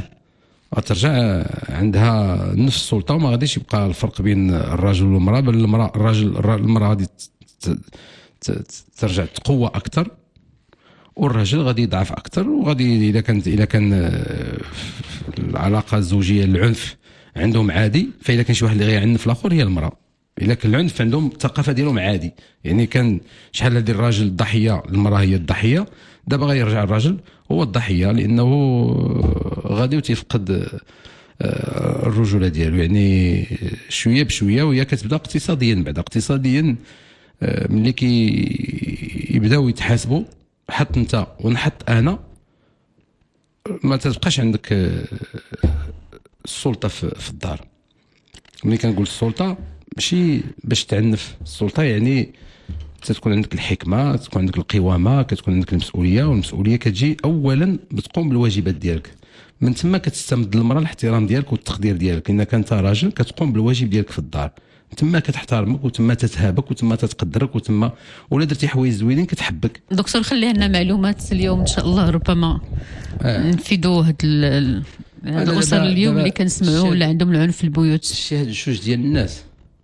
غترجع عندها نفس السلطه، وما غاديش يبقى الفرق بين الرجل والمراه، بل المراه الراجل الر- المراه غادي ت- ت- ت- ترجع تقوى اكثر، والراجل غادي يضعف اكثر. وغادي اذا كانت اذا كان آه، في العلاقه الزوجيه العنف عندهم عادي، فاذا كان شي واحد اللي غيعنف الاخر هي المراه. الا كان العنف عندهم الثقافه ديالهم عادي، يعني كان شحال هذه الراجل الضحيه، المراه هي الضحيه، دابا غيرجع الراجل هو الضحيه، لانه غادي تيفقد آه، الرجوله ديالو. يعني شويه بشويه، وهي كتبدا اقتصاديا، بعد اقتصاديا آه، ملي كي يبداو يتحاسبوا، حط انت ونحط انا، ما تبقاش عندك آه، السلطه في في الدار. ملي كنقول السلطه ماشي باش تعنف، السلطه يعني تكون عندك الحكمه، تكون عندك القوامه، كتكون عندك المسؤوليه، والمسؤوليه كتجي اولا بتقوم بالواجبات ديالك، من تما كتستمد المراه الاحترام ديالك والتقدير ديالك. انك انت راجل كتقوم بالواجب ديالك في الدار، تما كتحترمك، وتما تتهابك، وتما تتقدرك، وتما ولا درتي حوايج زوينين كتحبك. دكتور خلي لنا معلومات اليوم ان شاء الله، ربما آه. نفيدوا هاد ال- هاد الاسر دابا- اليوم دابا اللي كنسمعوا الشيء- ولا عندهم العنف في البيوت. شي هاد جوج ديال الناس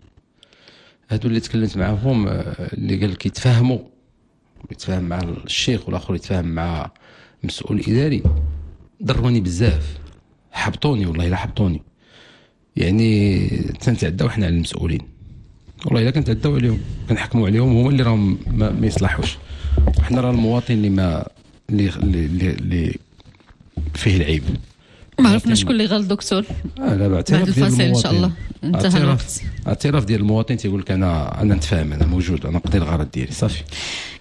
هادو اللي تكلمت معاهم، آه، اللي قال لك يتفاهموا، يتفاهم مع الشيخ والاخر يتفاهم مع مسؤول اداري، ضروني بزاف، حبطوني والله الا حبطوني. يعني تنتعداو حنا على المسؤولين، والله الا كنتعداو عليهم كنحكموا عليهم، هما اللي راهم ما, ما يصلحوش. حنا راه المواطن اللي ما اللي اللي, اللي فيه العيب. ما عرفنا شكون اللي غلط دكتور. آه لا بعترف ديال الفاصل ان شاء الله انتهى الوقت. اعتراف ديال المواطن تيقول لك انا انا نتفاهم، انا موجود، انا نقضي الغرض ديالي صافي.